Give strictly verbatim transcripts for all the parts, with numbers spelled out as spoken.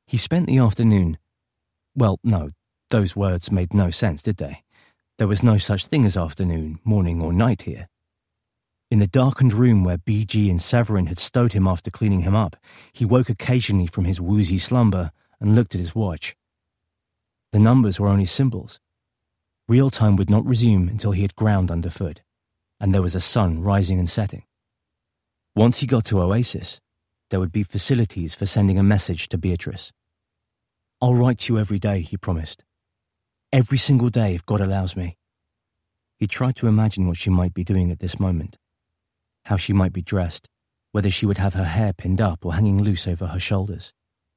He spent the afternoon... Well, no, those words made no sense, did they? There was no such thing as afternoon, morning or night here. In the darkened room where B G and Severin had stowed him after cleaning him up, he woke occasionally from his woozy slumber and looked at his watch. The numbers were only symbols. Real time would not resume until he had ground underfoot, and there was a sun rising and setting. Once he got to Oasis, there would be facilities for sending a message to Beatrice. "I'll write to you every day," he promised. "Every single day if God allows me." He tried to imagine what she might be doing at this moment, how she might be dressed, whether she would have her hair pinned up or hanging loose over her shoulders.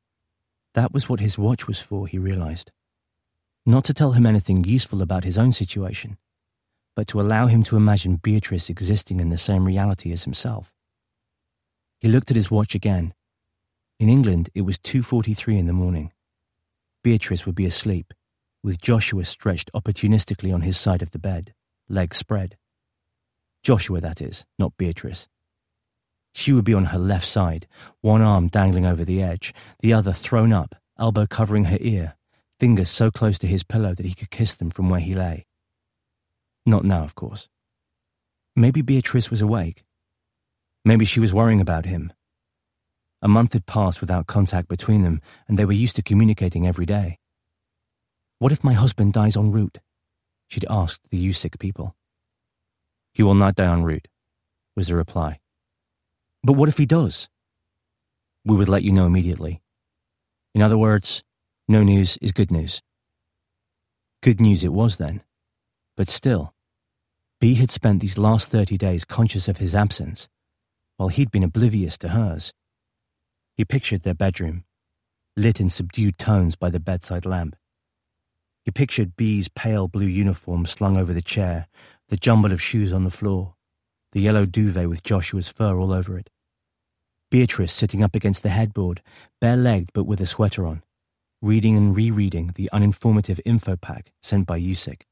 That was what his watch was for, he realized. Not to tell him anything useful about his own situation, but to allow him to imagine Beatrice existing in the same reality as himself. He looked at his watch again. In England, it was two forty-three in the morning. Beatrice would be asleep, with Joshua stretched opportunistically on his side of the bed, legs spread. Joshua, that is, not Beatrice. She would be on her left side, one arm dangling over the edge, the other thrown up, elbow covering her ear, fingers so close to his pillow that he could kiss them from where he lay. Not now, of course. Maybe Beatrice was awake. Maybe she was worrying about him. A month had passed without contact between them, and they were used to communicating every day. "What if my husband dies en route?" she'd asked the U S I C people. "He will not die en route," was the reply. "But what if he does?" "We would let you know immediately." In other words, no news is good news. Good news it was then. But still, B had spent these last thirty days conscious of his absence, while he'd been oblivious to hers. He pictured their bedroom, lit in subdued tones by the bedside lamp. He pictured B's pale blue uniform slung over the chair, the jumble of shoes on the floor, the yellow duvet with Joshua's fur all over it. Beatrice sitting up against the headboard, bare-legged but with a sweater on, reading and rereading the uninformative info pack sent by U S I C.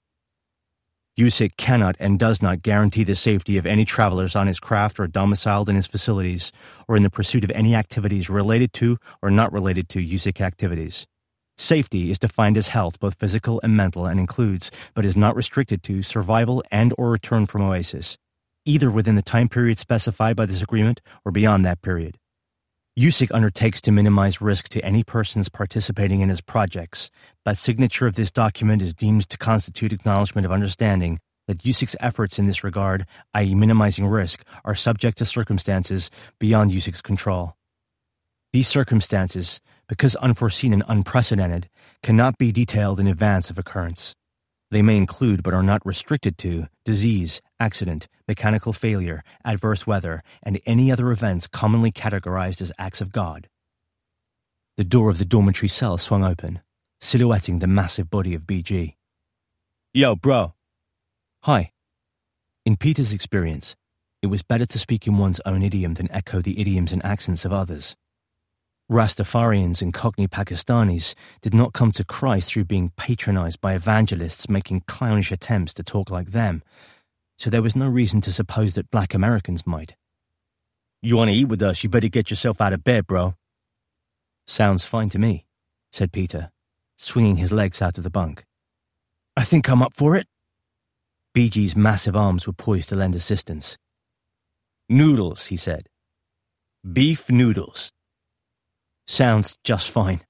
U S I C cannot and does not guarantee the safety of any travelers on his craft or domiciled in his facilities or in the pursuit of any activities related to or not related to U S I C activities. Safety is defined as health, both physical and mental, and includes, but is not restricted to, survival and or return from Oasis, either within the time period specified by this agreement or beyond that period. U S I C undertakes to minimize risk to any persons participating in its projects, but signature of this document is deemed to constitute acknowledgement of understanding that U S I C's efforts in this regard, that is minimizing risk, are subject to circumstances beyond U S I C's control. These circumstances, because unforeseen and unprecedented, cannot be detailed in advance of occurrence. They may include, but are not restricted to, disease, accident, mechanical failure, adverse weather, and any other events commonly categorized as acts of God. The door of the dormitory cell swung open, silhouetting the massive body of B G. "Yo, bro." "Hi." In Peter's experience, it was better to speak in one's own idiom than echo the idioms and accents of others. Rastafarians and Cockney Pakistanis did not come to Christ through being patronized by evangelists making clownish attempts to talk like them, so there was no reason to suppose that black Americans might. "You want to eat with us, you better get yourself out of bed, bro." "Sounds fine to me," said Peter, swinging his legs out of the bunk. "I think I'm up for it." B G's massive arms were poised to lend assistance. "Noodles," he said. "Beef noodles." "Sounds just fine."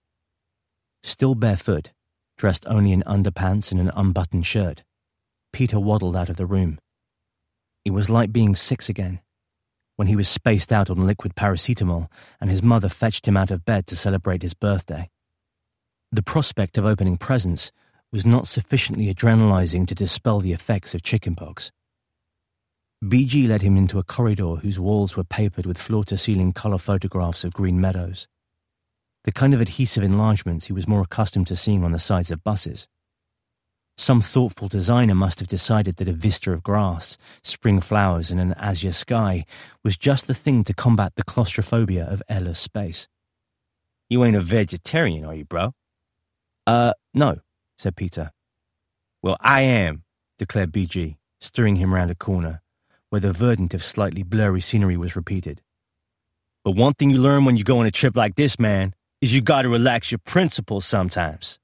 Still barefoot, dressed only in underpants and an unbuttoned shirt, Peter waddled out of the room. It was like being six again, when he was spaced out on liquid paracetamol and his mother fetched him out of bed to celebrate his birthday. The prospect of opening presents was not sufficiently adrenalizing to dispel the effects of chickenpox. B G led him into a corridor whose walls were papered with floor-to-ceiling color photographs of green meadows, the kind of adhesive enlargements he was more accustomed to seeing on the sides of buses. Some thoughtful designer must have decided that a vista of grass, spring flowers, and an azure sky was just the thing to combat the claustrophobia of airless space. "You ain't a vegetarian, are you, bro?" Uh, no, said Peter. "Well, I am," declared B G, steering him round a corner, where the verdant of slightly blurry scenery was repeated. "But one thing you learn when you go on a trip like this, man, is you gotta relax your principles sometimes.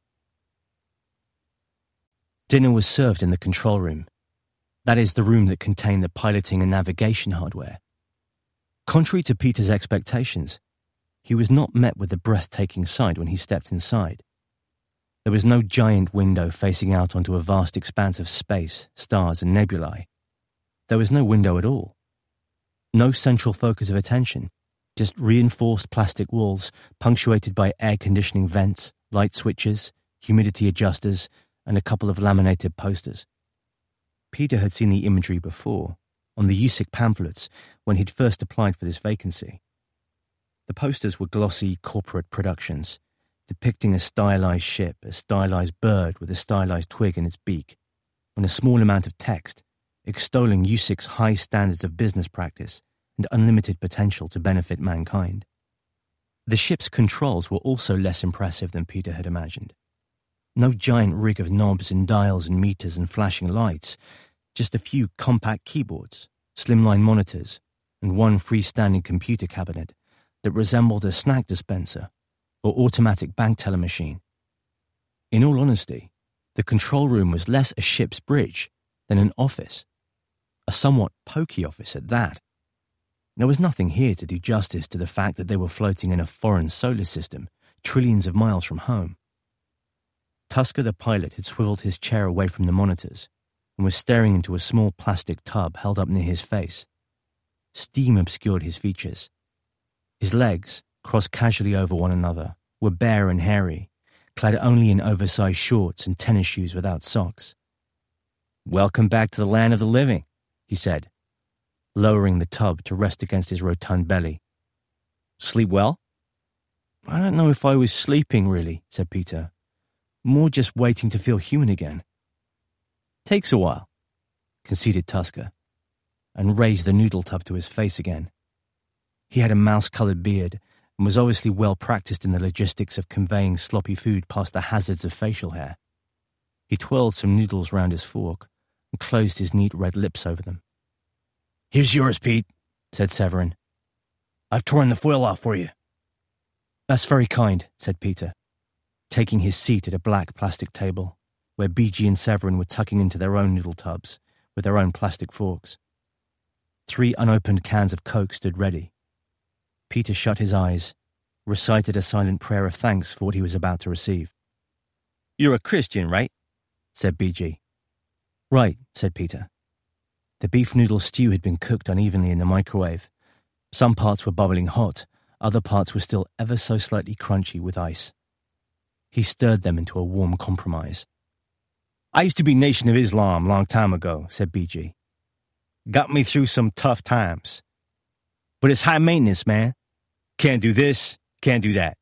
Dinner was served in the control room. That is the room that contained the piloting and navigation hardware. Contrary to Peter's expectations, he was not met with a breathtaking sight when he stepped inside. There was no giant window facing out onto a vast expanse of space, stars, and nebulae. There was no window at all. No central focus of attention, just reinforced plastic walls punctuated by air conditioning vents, light switches, humidity adjusters, and a couple of laminated posters. Peter had seen the imagery before, on the U S I C pamphlets, when he'd first applied for this vacancy. The posters were glossy corporate productions, depicting a stylized ship, a stylized bird with a stylized twig in its beak, and a small amount of text extolling U S I C's high standards of business practice and unlimited potential to benefit mankind. The ship's controls were also less impressive than Peter had imagined. No giant rig of knobs and dials and meters and flashing lights, just a few compact keyboards, slimline monitors, and one freestanding computer cabinet that resembled a snack dispenser or automatic bank teller machine. In all honesty, the control room was less a ship's bridge than an office, a somewhat pokey office at that. There was nothing here to do justice to the fact that they were floating in a foreign solar system, trillions of miles from home. Tusker the pilot had swiveled his chair away from the monitors and was staring into a small plastic tub held up near his face. Steam obscured his features. His legs, crossed casually over one another, were bare and hairy, clad only in oversized shorts and tennis shoes without socks. "Welcome back to the land of the living," he said, lowering the tub to rest against his rotund belly. "Sleep well?" "I don't know if I was sleeping, really," said Peter. "More just waiting to feel human again." "Takes a while," conceded Tusker, and raised the noodle tub to his face again. He had a mouse-colored beard and was obviously well practiced in the logistics of conveying sloppy food past the hazards of facial hair. He twirled some noodles round his fork and closed his neat red lips over them. "Here's yours, Pete," said Severin. "I've torn the foil off for you." "That's very kind," said Peter, taking his seat at a black plastic table, where B G and Severin were tucking into their own noodle tubs with their own plastic forks. Three unopened cans of Coke stood ready. Peter shut his eyes, recited a silent prayer of thanks for what he was about to receive. "You're a Christian, right?" said B G. "Right," said Peter. The beef noodle stew had been cooked unevenly in the microwave. Some parts were bubbling hot, other parts were still ever so slightly crunchy with ice. He stirred them into a warm compromise. "I used to be Nation of Islam long time ago," said B G. "Got me through some tough times. But it's high maintenance, man. Can't do this, can't do that."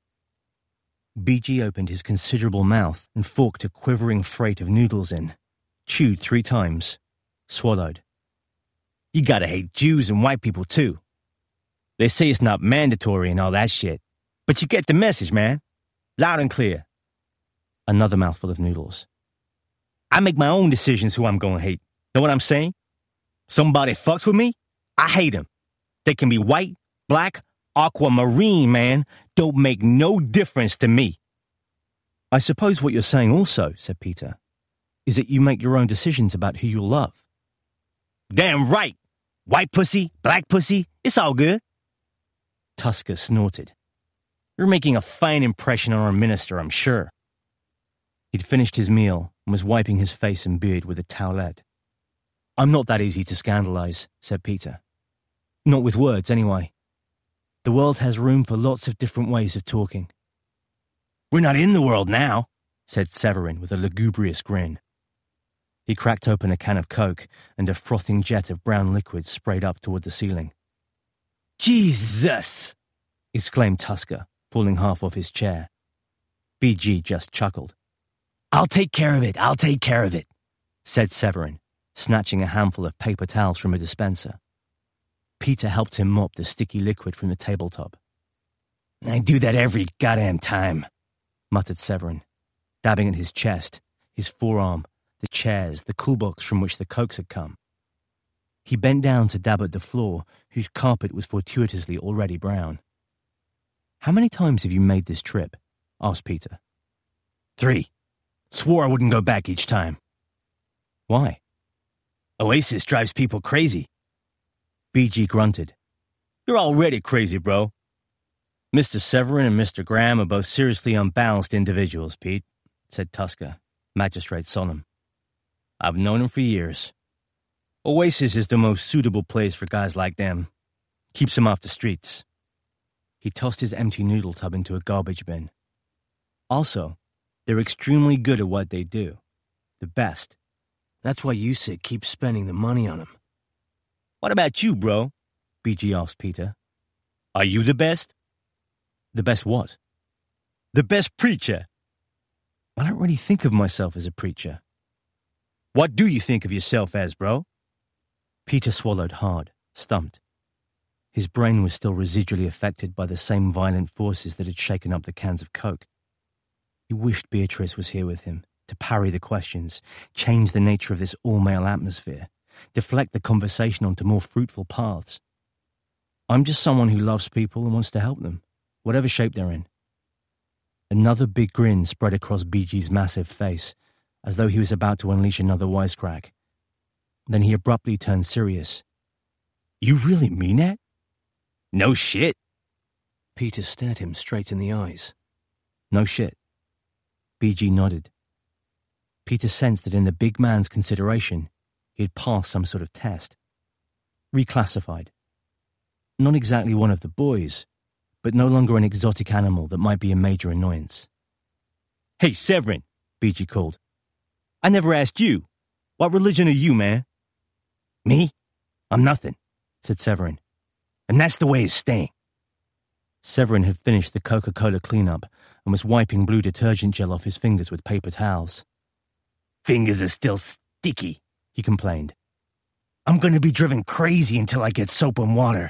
B G opened his considerable mouth and forked a quivering freight of noodles in, chewed three times, swallowed. "You gotta hate Jews and white people, too. They say it's not mandatory and all that shit. But you get the message, man. Loud and clear." Another mouthful of noodles. "I make my own decisions who I'm gonna hate. Know what I'm saying? Somebody fucks with me, I hate him. They can be white, black, aquamarine, man. Don't make no difference to me." "I suppose what you're saying also," said Peter, "is that you make your own decisions about who you'll love." "Damn right. White pussy, black pussy, it's all good." Tusker snorted. "You're making a fine impression on our minister, I'm sure." He'd finished his meal and was wiping his face and beard with a towelette. "I'm not that easy to scandalize," said Peter. "Not with words, anyway. The world has room for lots of different ways of talking." "We're not in the world now," said Severin with a lugubrious grin. He cracked open a can of Coke, and a frothing jet of brown liquid sprayed up toward the ceiling. "Jesus!" exclaimed Tusker, falling half off his chair. B G just chuckled. "I'll take care of it, I'll take care of it," said Severin, snatching a handful of paper towels from a dispenser. Peter helped him mop the sticky liquid from the tabletop. "I do that every goddamn time," muttered Severin, dabbing at his chest, his forearm, the chairs, the cool box from which the Cokes had come. He bent down to dab at the floor, whose carpet was fortuitously already brown. How many times have you made this trip? Asked Peter. Three. Swore I wouldn't go back each time. Why? Oasis drives people crazy. B G grunted. You're already crazy, bro. Mister Severin and Mister Graham are both seriously unbalanced individuals, Pete, said Tusker, magistrate solemn. I've known them for years. Oasis is the most suitable place for guys like them. Keeps them off the streets. He tossed his empty noodle tub into a garbage bin. Also, they're extremely good at what they do. The best. That's why U S I C keeps spending the money on them. What about you, bro? B G asked Peter. Are you the best? The best what? The best preacher. I don't really think of myself as a preacher. What do you think of yourself as, bro? Peter swallowed hard, stumped. His brain was still residually affected by the same violent forces that had shaken up the cans of Coke. He wished Beatrice was here with him, to parry the questions, change the nature of this all-male atmosphere, deflect the conversation onto more fruitful paths. I'm just someone who loves people and wants to help them, whatever shape they're in. Another big grin spread across B G's massive face, as though he was about to unleash another wisecrack. Then he abruptly turned serious. You really mean that? No shit. Peter stared him straight in the eyes. No shit. B G nodded. Peter sensed that in the big man's consideration, he had passed some sort of test. Reclassified. Not exactly one of the boys, but no longer an exotic animal that might be a major annoyance. Hey, Severin, B G called. I never asked you. What religion are you, man? Me? I'm nothing, said Severin. And that's the way it's staying. Severin had finished the Coca-Cola cleanup and was wiping blue detergent gel off his fingers with paper towels. Fingers are still sticky, he complained. I'm going to be driven crazy until I get soap and water.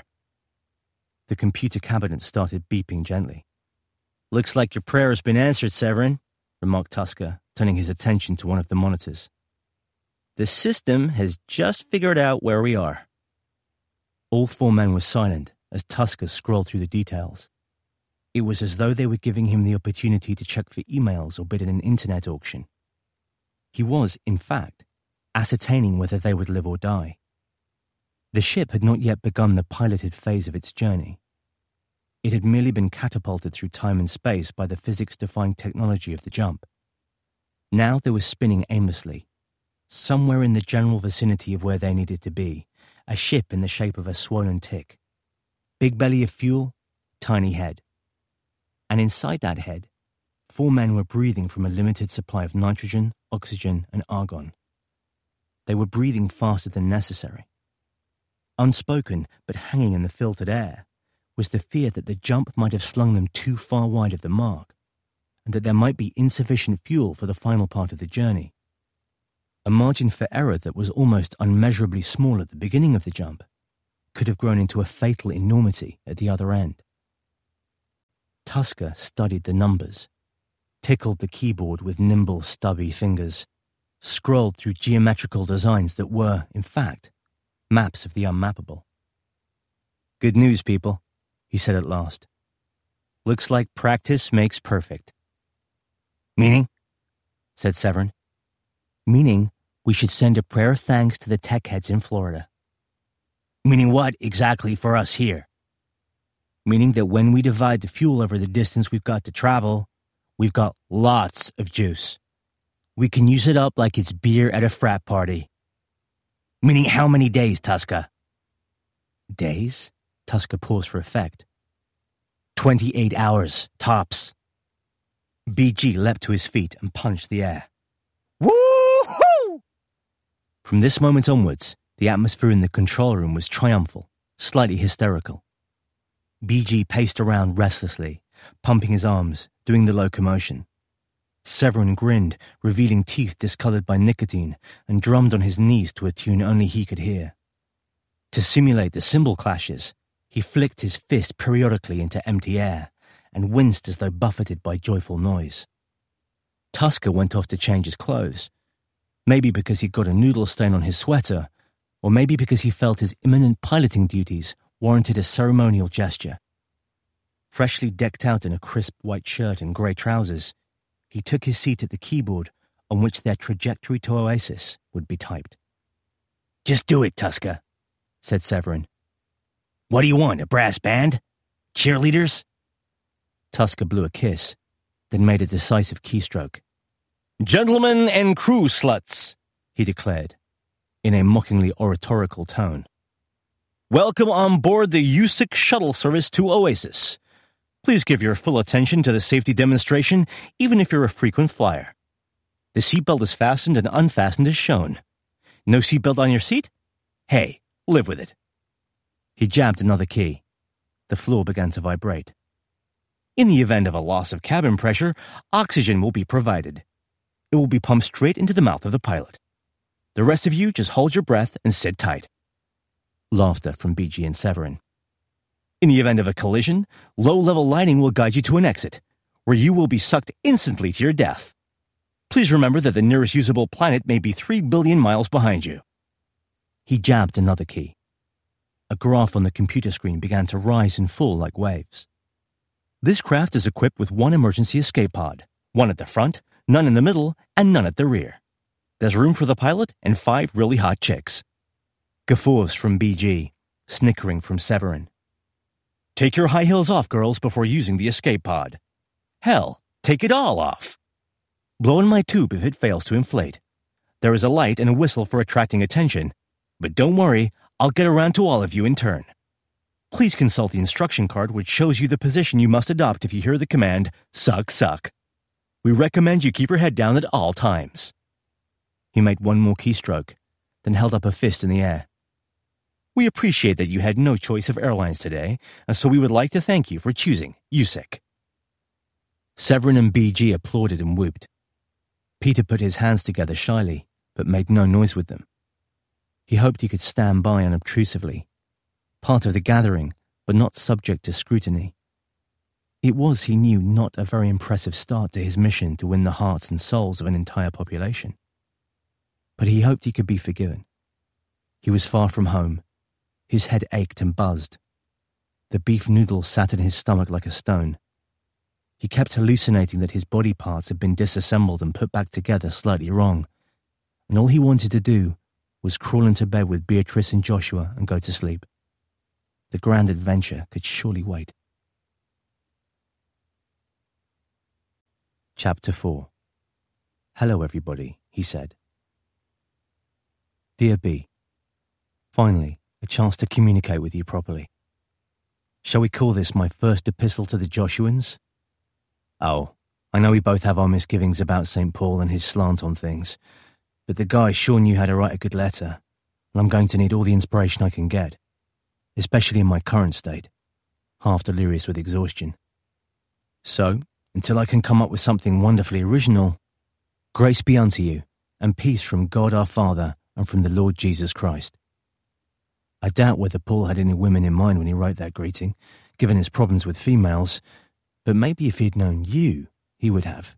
The computer cabinet started beeping gently. Looks like your prayer has been answered, Severin, remarked Tusker, turning his attention to one of the monitors. The system has just figured out where we are. All four men were silent as Tusker scrolled through the details. It was as though they were giving him the opportunity to check for emails or bid in an internet auction. He was, in fact, ascertaining whether they would live or die. The ship had not yet begun the piloted phase of its journey. It had merely been catapulted through time and space by the physics-defying technology of the jump. Now they were spinning aimlessly, somewhere in the general vicinity of where they needed to be, a ship in the shape of a swollen tick. Big belly of fuel, tiny head. And inside that head, four men were breathing from a limited supply of nitrogen, oxygen, and argon. They were breathing faster than necessary. Unspoken, but hanging in the filtered air, was the fear that the jump might have slung them too far wide of the mark, and that there might be insufficient fuel for the final part of the journey. A margin for error that was almost unmeasurably small at the beginning of the jump could have grown into a fatal enormity at the other end. Tusker studied the numbers, tickled the keyboard with nimble, stubby fingers, scrolled through geometrical designs that were, in fact, maps of the unmappable. Good news, people, he said at last. Looks like practice makes perfect. Meaning? Said Severin. Meaning we should send a prayer of thanks to the tech heads in Florida. Meaning what exactly for us here? Meaning that when we divide the fuel over the distance we've got to travel, we've got lots of juice. We can use it up like it's beer at a frat party. Meaning how many days, Tusker? Days? Tusker paused for effect. Twenty-eight hours, tops. B G leapt to his feet and punched the air. Woo-hoo! From this moment onwards, the atmosphere in the control room was triumphal, slightly hysterical. B G paced around restlessly, pumping his arms, doing the locomotion. Severin grinned, revealing teeth discolored by nicotine, and drummed on his knees to a tune only he could hear. To simulate the cymbal clashes, he flicked his fist periodically into empty air, and winced as though buffeted by joyful noise. Tusker went off to change his clothes, maybe because he'd got a noodle stain on his sweater, or maybe because he felt his imminent piloting duties warranted a ceremonial gesture. Freshly decked out in a crisp white shirt and grey trousers, he took his seat at the keyboard on which their trajectory to Oasis would be typed. "Just do it, Tuska," said Severin. "What do you want, a brass band? Cheerleaders?" Tuska blew a kiss, then made a decisive keystroke. "Gentlemen and crew sluts," he declared, in a mockingly oratorical tone. "Welcome on board the U S I C shuttle service to Oasis. Please give your full attention to the safety demonstration, even if you're a frequent flyer. The seatbelt is fastened and unfastened as shown. No seatbelt on your seat? Hey, live with it." He jabbed another key. The floor began to vibrate. "In the event of a loss of cabin pressure, oxygen will be provided. It will be pumped straight into the mouth of the pilot. The rest of you just hold your breath and sit tight." Laughter from B G and Severin. "In the event of a collision, low-level lighting will guide you to an exit, where you will be sucked instantly to your death. Please remember that the nearest usable planet may be three billion miles behind you." He jabbed another key. A graph on the computer screen began to rise and fall like waves. "This craft is equipped with one emergency escape pod, one at the front, none in the middle, and none at the rear. There's room for the pilot and five really hot chicks." Guffaws from B G, snickering from Severin. "Take your high heels off, girls, before using the escape pod. Hell, take it all off. Blow in my tube if it fails to inflate. There is a light and a whistle for attracting attention, but don't worry, I'll get around to all of you in turn. Please consult the instruction card which shows you the position you must adopt if you hear the command, suck, suck. We recommend you keep your head down at all times." He made one more keystroke, then held up a fist in the air. "We appreciate that you had no choice of airlines today, and so we would like to thank you for choosing U S I C." Severin and B G applauded and whooped. Peter put his hands together shyly, but made no noise with them. He hoped he could stand by unobtrusively, part of the gathering, but not subject to scrutiny. It was, he knew, not a very impressive start to his mission to win the hearts and souls of an entire population. But he hoped he could be forgiven. He was far from home. His head ached and buzzed. The beef noodle sat in his stomach like a stone. He kept hallucinating that his body parts had been disassembled and put back together slightly wrong, and all he wanted to do was crawl into bed with Beatrice and Joshua and go to sleep. The grand adventure could surely wait. Chapter four. "Hello, everybody," he said. "Dear B, finally, a chance to communicate with you properly. Shall we call this my first epistle to the Joshuans? Oh, I know we both have our misgivings about Saint Paul and his slant on things, but the guy sure knew how to write a good letter, and I'm going to need all the inspiration I can get, especially in my current state, half delirious with exhaustion. So, until I can come up with something wonderfully original, grace be unto you, and peace from God our Father and from the Lord Jesus Christ." I doubt whether Paul had any women in mind when he wrote that greeting, given his problems with females, but maybe if he'd known you, he would have.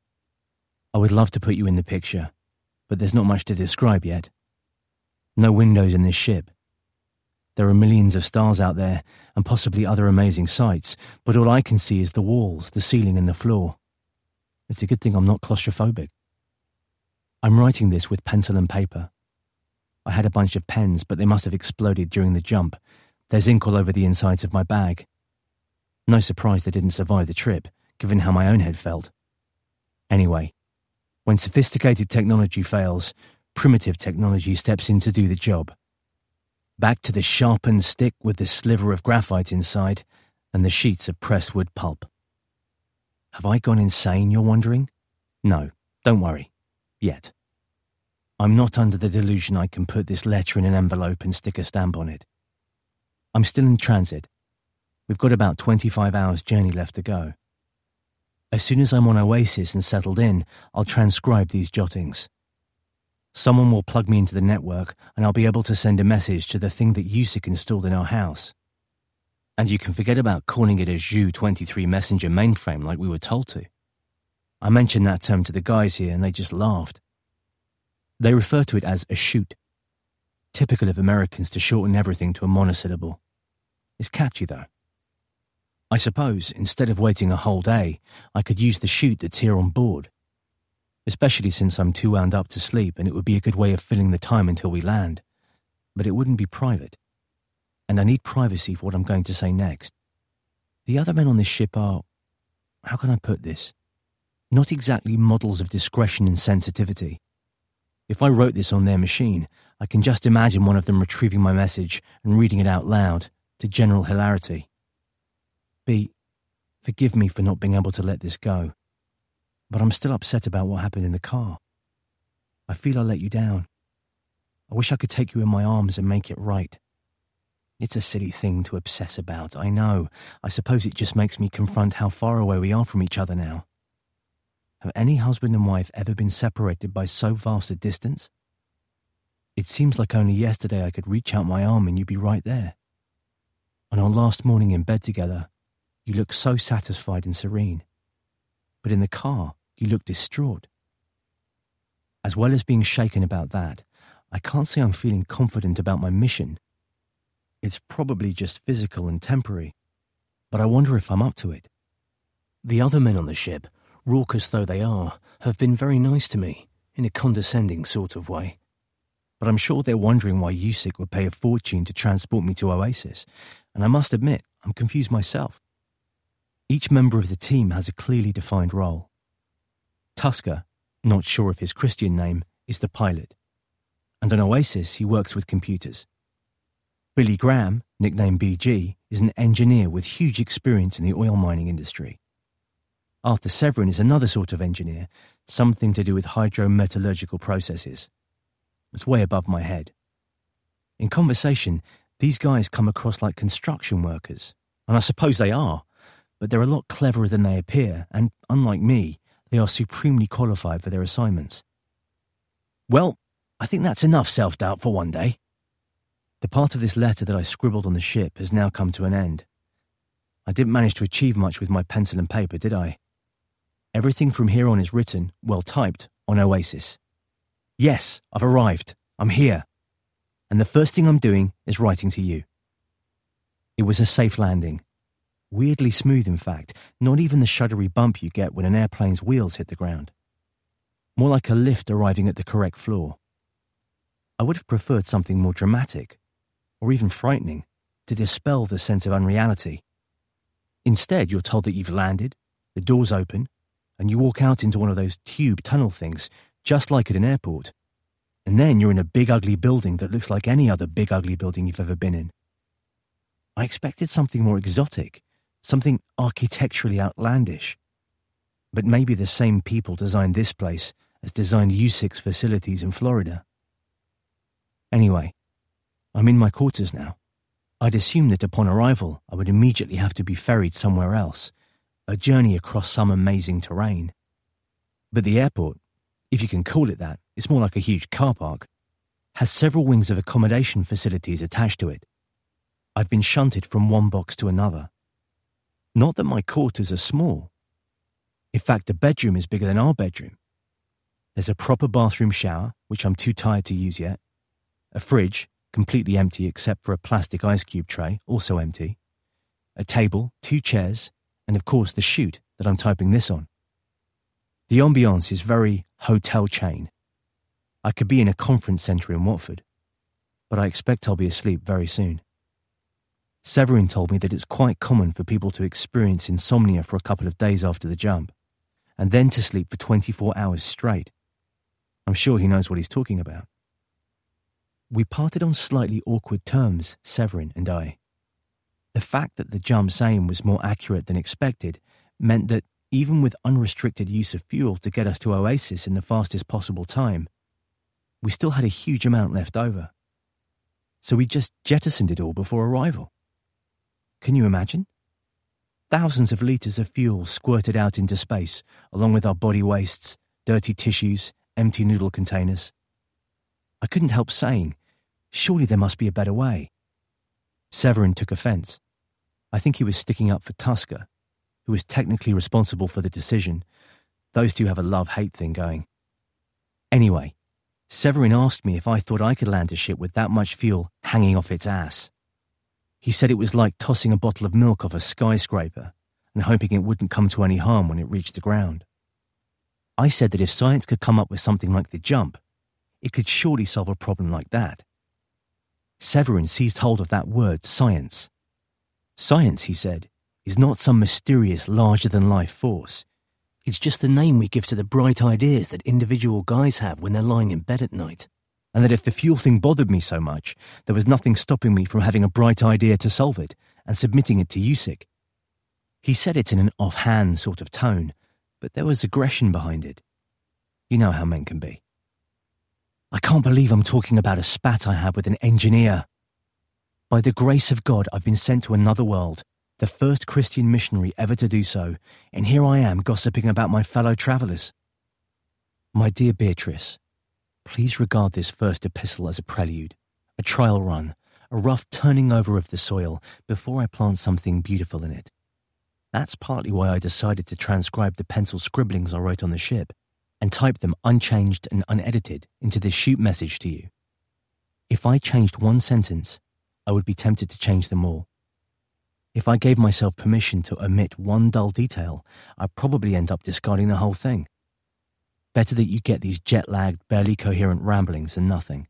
I would love to put you in the picture, but there's not much to describe yet. No windows in this ship. There are millions of stars out there, and possibly other amazing sights, but all I can see is the walls, the ceiling, and the floor. It's a good thing I'm not claustrophobic. I'm writing this with pencil and paper. I had a bunch of pens, but they must have exploded during the jump. There's ink all over the insides of my bag. No surprise they didn't survive the trip, given how my own head felt. Anyway, when sophisticated technology fails, primitive technology steps in to do the job. Back to the sharpened stick with the sliver of graphite inside and the sheets of pressed wood pulp. Have I gone insane, you're wondering? No, don't worry. Yet. I'm not under the delusion I can put this letter in an envelope and stick a stamp on it. I'm still in transit. We've got about twenty-five hours journey left to go. As soon as I'm on Oasis and settled in, I'll transcribe these jottings. Someone will plug me into the network and I'll be able to send a message to the thing that U S I C installed in our house. And you can forget about calling it a Zhu twenty-three messenger mainframe like we were told to. I mentioned that term to the guys here and they just laughed. They refer to it as a shoot. Typical of Americans to shorten everything to a monosyllable. It's catchy though. I suppose, instead of waiting a whole day, I could use the chute that's here on board. Especially since I'm too wound up to sleep, and it would be a good way of filling the time until we land. But it wouldn't be private. And I need privacy for what I'm going to say next. The other men on this ship are, how can I put this? Not exactly models of discretion and sensitivity. If I wrote this on their machine, I can just imagine one of them retrieving my message and reading it out loud, to general hilarity. B, forgive me for not being able to let this go, but I'm still upset about what happened in the car. I feel I let you down. I wish I could take you in my arms and make it right. It's a silly thing to obsess about, I know. I suppose it just makes me confront how far away we are from each other now. Have any husband and wife ever been separated by so vast a distance? It seems like only yesterday I could reach out my arm and you'd be right there. On our last morning in bed together, you looked so satisfied and serene. But in the car, you looked distraught. As well as being shaken about that, I can't say I'm feeling confident about my mission. It's probably just physical and temporary, but I wonder if I'm up to it. The other men on the ship, raucous though they are, have been very nice to me, in a condescending sort of way. But I'm sure they're wondering why U S I C would pay a fortune to transport me to Oasis, and I must admit, I'm confused myself. Each member of the team has a clearly defined role. Tusker, not sure of his Christian name, is the pilot. And on Oasis, he works with computers. Billy Graham, nicknamed B G, is an engineer with huge experience in the oil mining industry. Arthur Severin is another sort of engineer, something to do with hydrometallurgical processes. It's way above my head. In conversation, these guys come across like construction workers, and I suppose they are, but they're a lot cleverer than they appear, and unlike me, they are supremely qualified for their assignments. Well, I think that's enough self-doubt for one day. The part of this letter that I scribbled on the ship has now come to an end. I didn't manage to achieve much with my pencil and paper, did I? Everything from here on is written, well typed, on Oasis. Yes, I've arrived. I'm here. And the first thing I'm doing is writing to you. It was a safe landing. Weirdly smooth, in fact, not even the shuddery bump you get when an airplane's wheels hit the ground. More like a lift arriving at the correct floor. I would have preferred something more dramatic, or even frightening, to dispel the sense of unreality. Instead, you're told that you've landed, the doors open, and you walk out into one of those tube tunnel things, just like at an airport. And then you're in a big ugly building that looks like any other big ugly building you've ever been in. I expected something more exotic, something architecturally outlandish. But maybe the same people designed this place as designed U S I C's facilities in Florida. Anyway, I'm in my quarters now. I'd assumed that upon arrival I would immediately have to be ferried somewhere else, a journey across some amazing terrain. But the airport, if you can call it that, it's more like a huge car park, has several wings of accommodation facilities attached to it. I've been shunted from one box to another. Not that my quarters are small. In fact, the bedroom is bigger than our bedroom. There's a proper bathroom shower, which I'm too tired to use yet. A fridge, completely empty except for a plastic ice cube tray, also empty. A table, two chairs, and of course the chute that I'm typing this on. The ambiance is very hotel chain. I could be in a conference centre in Watford, but I expect I'll be asleep very soon. Severin told me that it's quite common for people to experience insomnia for a couple of days after the jump, and then to sleep for twenty-four hours straight. I'm sure he knows what he's talking about. We parted on slightly awkward terms, Severin and I. The fact that the jump's aim was more accurate than expected meant that, even with unrestricted use of fuel to get us to Oasis in the fastest possible time, we still had a huge amount left over. So we just jettisoned it all before arrival. Can you imagine? Thousands of litres of fuel squirted out into space, along with our body wastes, dirty tissues, empty noodle containers. I couldn't help saying, surely there must be a better way. Severin took offence. I think he was sticking up for Tusker, who was technically responsible for the decision. Those two have a love-hate thing going. Anyway, Severin asked me if I thought I could land a ship with that much fuel hanging off its ass. He said it was like tossing a bottle of milk off a skyscraper and hoping it wouldn't come to any harm when it reached the ground. I said that if science could come up with something like the jump, it could surely solve a problem like that. Severin seized hold of that word, science. Science, he said, is not some mysterious larger-than-life force. It's just the name we give to the bright ideas that individual guys have when they're lying in bed at night. And that if the fuel thing bothered me so much, there was nothing stopping me from having a bright idea to solve it and submitting it to U S I C. He said it in an offhand sort of tone, but there was aggression behind it. You know how men can be. I can't believe I'm talking about a spat I had with an engineer. By the grace of God, I've been sent to another world, the first Christian missionary ever to do so, and here I am gossiping about my fellow travellers. My dear Beatrice, please regard this first epistle as a prelude, a trial run, a rough turning over of the soil before I plant something beautiful in it. That's partly why I decided to transcribe the pencil scribblings I wrote on the ship and type them unchanged and unedited into this shoot message to you. If I changed one sentence, I would be tempted to change them all. If I gave myself permission to omit one dull detail, I'd probably end up discarding the whole thing. Better that you get these jet-lagged, barely coherent ramblings than nothing.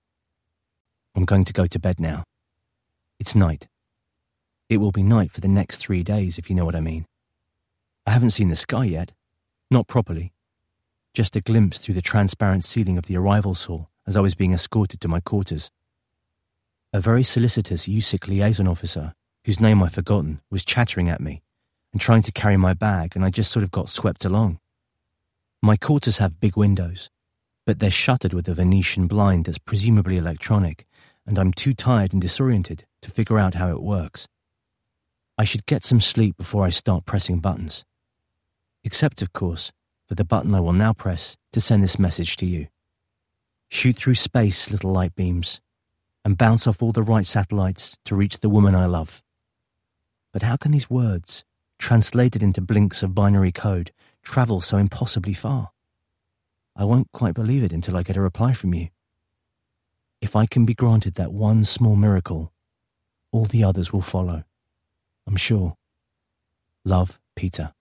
I'm going to go to bed now. It's night. It will be night for the next three days, if you know what I mean. I haven't seen the sky yet. Not properly. Just a glimpse through the transparent ceiling of the arrivals hall as I was being escorted to my quarters. A very solicitous U S I C liaison officer, whose name I've forgotten, was chattering at me and trying to carry my bag, and I just sort of got swept along. My quarters have big windows, but they're shuttered with a Venetian blind that's presumably electronic, and I'm too tired and disoriented to figure out how it works. I should get some sleep before I start pressing buttons. Except, of course, for the button I will now press to send this message to you. Shoot through space, little light beams, and bounce off all the right satellites to reach the woman I love. But how can these words, translated into blinks of binary code, travel so impossibly far? I won't quite believe it until I get a reply from you. If I can be granted that one small miracle, all the others will follow. I'm sure. Love, Peter.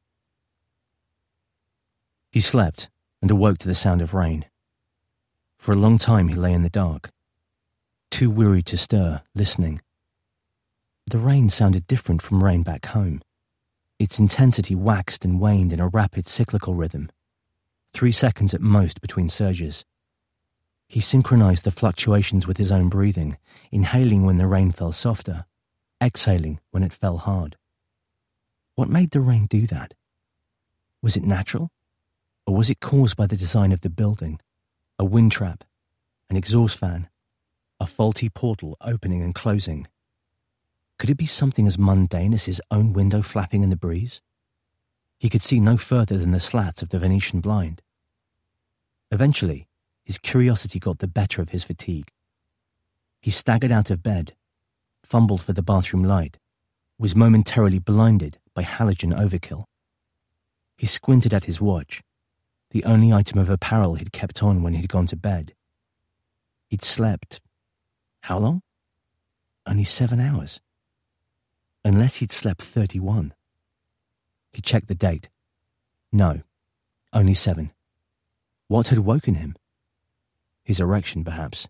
He slept and awoke to the sound of rain. For a long time he lay in the dark, too weary to stir, listening. The rain sounded different from rain back home. Its intensity waxed and waned in a rapid cyclical rhythm, three seconds at most between surges. He synchronized the fluctuations with his own breathing, inhaling when the rain fell softer, exhaling when it fell hard. What made the rain do that? Was it natural? Or was it caused by the design of the building? A wind trap, an exhaust fan, a faulty portal opening and closing? Could it be something as mundane as his own window flapping in the breeze? He could see no further than the slats of the Venetian blind. Eventually, his curiosity got the better of his fatigue. He staggered out of bed, fumbled for the bathroom light, was momentarily blinded by halogen overkill. He squinted at his watch, the only item of apparel he'd kept on when he'd gone to bed. He'd slept. How long? Only seven hours. Unless he'd slept thirty-one. He checked the date. No, only seven. What had woken him? His erection, perhaps.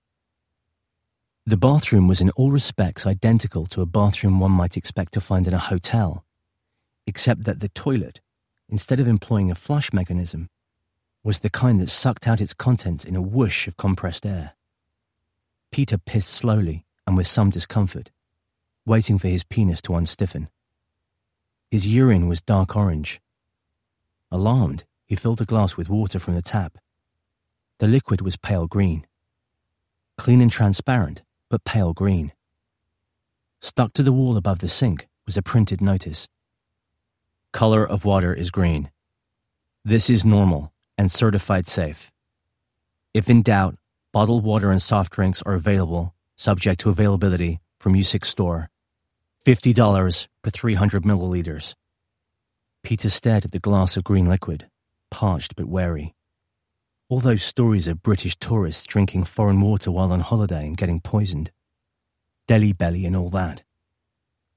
The bathroom was in all respects identical to a bathroom one might expect to find in a hotel, except that the toilet, instead of employing a flush mechanism, was the kind that sucked out its contents in a whoosh of compressed air. Peter pissed slowly and with some discomfort, waiting for his penis to unstiffen. His urine was dark orange. Alarmed, he filled a glass with water from the tap. The liquid was pale green. Clean and transparent, but pale green. Stuck to the wall above the sink was a printed notice. Color of water is green. This is normal and certified safe. If in doubt, bottled water and soft drinks are available, subject to availability, from U S I C store. fifty dollars per three hundred milliliters. Peter stared at the glass of green liquid, parched but wary. All those stories of British tourists drinking foreign water while on holiday and getting poisoned. Delhi belly and all that.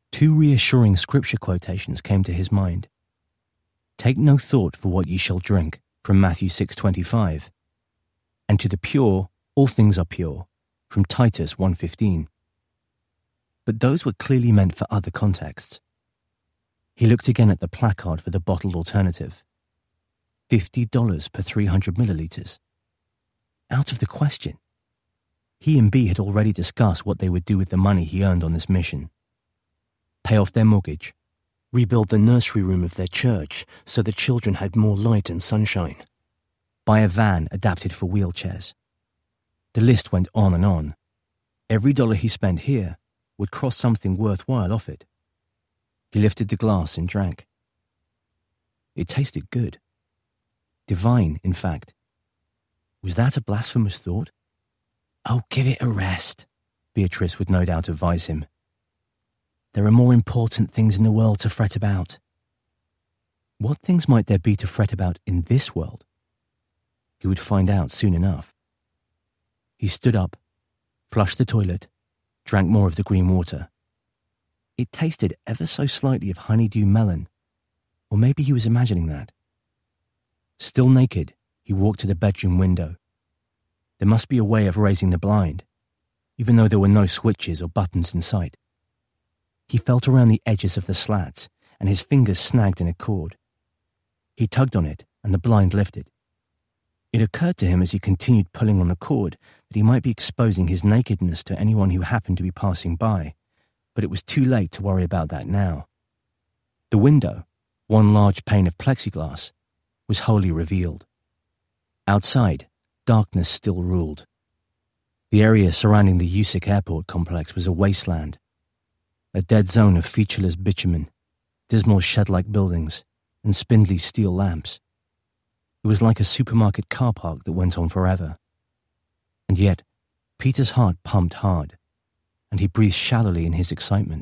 Two reassuring scripture quotations came to his mind. Take no thought for what ye shall drink, from Matthew six twenty-five, and to the pure all things are pure, from Titus one fifteen. But those were clearly meant for other contexts. He looked again at the placard for the bottled alternative. Fifty dollars per three hundred millilitres. Out of the question. He and Bea had already discussed what they would do with the money he earned on this mission. Pay off their mortgage, rebuild the nursery room of their church so the children had more light and sunshine, buy a van adapted for wheelchairs. The list went on and on. Every dollar he spent here would cross something worthwhile off it. He lifted the glass and drank. It tasted good. Divine, in fact. Was that a blasphemous thought? Oh, give it a rest, Beatrice would no doubt advise him. There are more important things in the world to fret about. What things might there be to fret about in this world? He would find out soon enough. He stood up, flushed the toilet, drank more of the green water. It tasted ever so slightly of honeydew melon, or maybe he was imagining that. Still naked, he walked to the bedroom window. There must be a way of raising the blind, even though there were no switches or buttons in sight. He felt around the edges of the slats, and his fingers snagged in a cord. He tugged on it, and the blind lifted. It occurred to him as he continued pulling on the cord that he might be exposing his nakedness to anyone who happened to be passing by, but it was too late to worry about that now. The window, one large pane of plexiglass, was wholly revealed. Outside, darkness still ruled. The area surrounding the Usyk airport complex was a wasteland, a dead zone of featureless bitumen, dismal shed-like buildings, and spindly steel lamps. It was like a supermarket car park that went on forever. And yet, Peter's heart pumped hard, and he breathed shallowly in his excitement.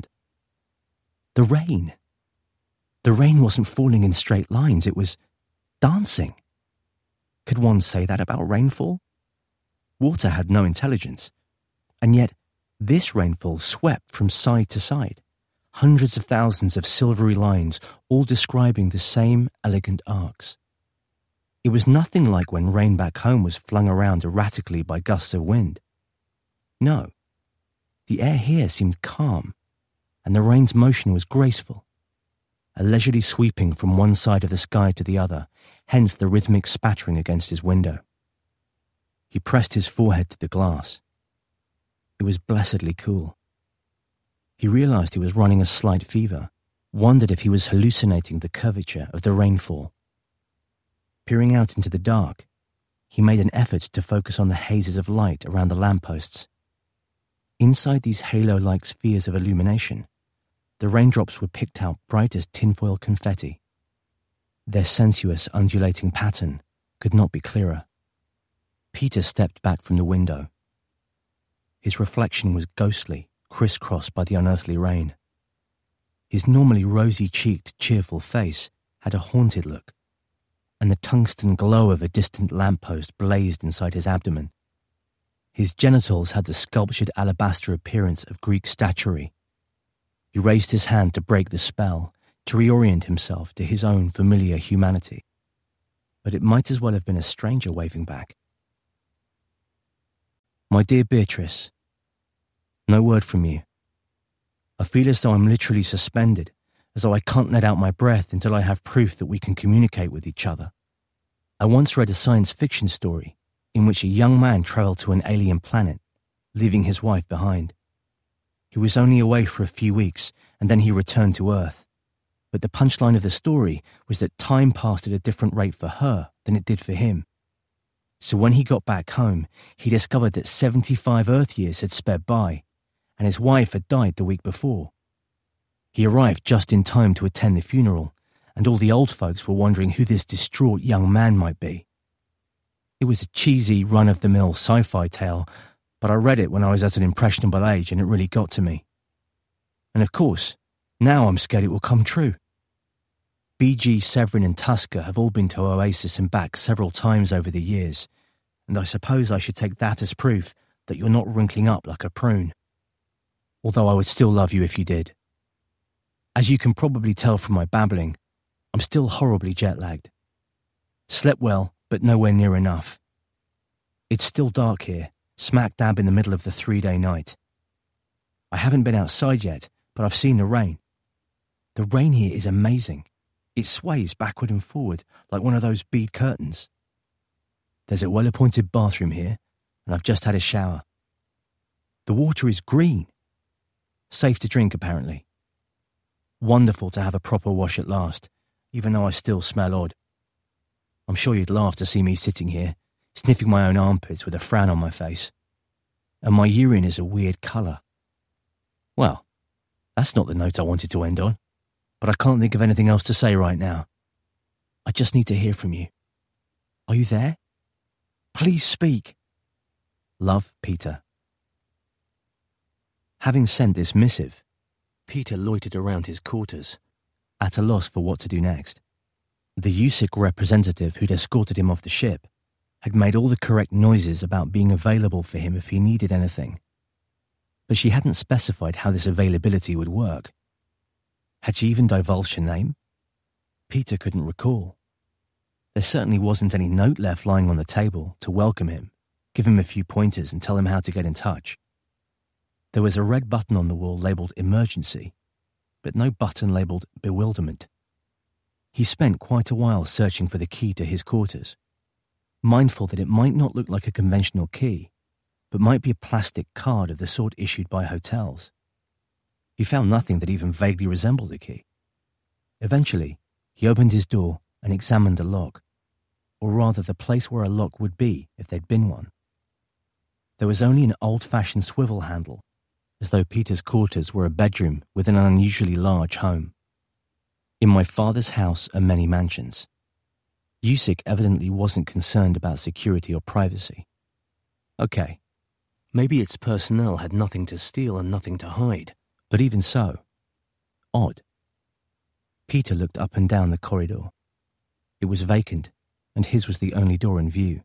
The rain! The rain wasn't falling in straight lines, it was dancing. Could one say that about rainfall? Water had no intelligence, and yet this rainfall swept from side to side, hundreds of thousands of silvery lines, all describing the same elegant arcs. It was nothing like when rain back home was flung around erratically by gusts of wind. No, the air here seemed calm, and the rain's motion was graceful, a leisurely sweeping from one side of the sky to the other, hence the rhythmic spattering against his window. He pressed his forehead to the glass. It was blessedly cool. He realized he was running a slight fever, wondered if he was hallucinating the curvature of the rainfall. Peering out into the dark, he made an effort to focus on the hazes of light around the lampposts. Inside these halo-like spheres of illumination, the raindrops were picked out bright as tinfoil confetti. Their sensuous, undulating pattern could not be clearer. Peter stepped back from the window. His reflection was ghostly, crisscrossed by the unearthly rain. His normally rosy-cheeked, cheerful face had a haunted look, and the tungsten glow of a distant lamppost blazed inside his abdomen. His genitals had the sculptured alabaster appearance of Greek statuary. He raised his hand to break the spell, to reorient himself to his own familiar humanity. But it might as well have been a stranger waving back. My dear Beatrice, no word from you. I feel as though I'm literally suspended, as though I can't let out my breath until I have proof that we can communicate with each other. I once read a science fiction story in which a young man traveled to an alien planet, leaving his wife behind. He was only away for a few weeks, and then he returned to Earth. But the punchline of the story was that time passed at a different rate for her than it did for him. So when he got back home, he discovered that seventy-five Earth years had sped by, and his wife had died the week before. He arrived just in time to attend the funeral, and all the old folks were wondering who this distraught young man might be. It was a cheesy, run-of-the-mill sci-fi tale, but I read it when I was at an impressionable age, and it really got to me. And of course, now I'm scared it will come true. B G, Severin and Tusker have all been to Oasis and back several times over the years, and I suppose I should take that as proof that you're not wrinkling up like a prune. Although I would still love you if you did. As you can probably tell from my babbling, I'm still horribly jet-lagged. Slept well, but nowhere near enough. It's still dark here, smack dab in the middle of the three-day night. I haven't been outside yet, but I've seen the rain. The rain here is amazing. It sways backward and forward like one of those bead curtains. There's a well-appointed bathroom here, and I've just had a shower. The water is green. Safe to drink, apparently. Wonderful to have a proper wash at last, even though I still smell odd. I'm sure you'd laugh to see me sitting here, sniffing my own armpits with a frown on my face. And my urine is a weird colour. Well, that's not the note I wanted to end on, but I can't think of anything else to say right now. I just need to hear from you. Are you there? Please speak. Love, Peter. Having sent this missive, Peter loitered around his quarters, at a loss for what to do next. The U S I C representative who'd escorted him off the ship had made all the correct noises about being available for him if he needed anything. But she hadn't specified how this availability would work. Had she even divulged her name? Peter couldn't recall. There certainly wasn't any note left lying on the table to welcome him, give him a few pointers and tell him how to get in touch. There was a red button on the wall labelled Emergency, but no button labelled Bewilderment. He spent quite a while searching for the key to his quarters, mindful that it might not look like a conventional key, but might be a plastic card of the sort issued by hotels. He found nothing that even vaguely resembled a key. Eventually, he opened his door and examined the lock, or rather the place where a lock would be if there'd been one. There was only an old-fashioned swivel handle, as though Peter's quarters were a bedroom within an unusually large home. In my father's house are many mansions. U S I C evidently wasn't concerned about security or privacy. Okay, maybe its personnel had nothing to steal and nothing to hide, but even so, odd. Peter looked up and down the corridor. It was vacant, and his was the only door in view.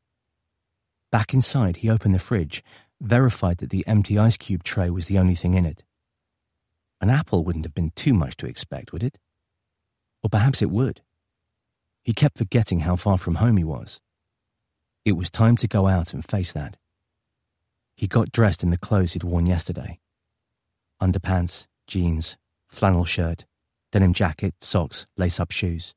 Back inside, he opened the fridge, verified that the empty ice cube tray was the only thing in it. An apple wouldn't have been too much to expect, would it? Or perhaps it would. He kept forgetting how far from home he was. It was time to go out and face that. He got dressed in the clothes he'd worn yesterday. Underpants, jeans, flannel shirt, denim jacket, socks, lace-up shoes.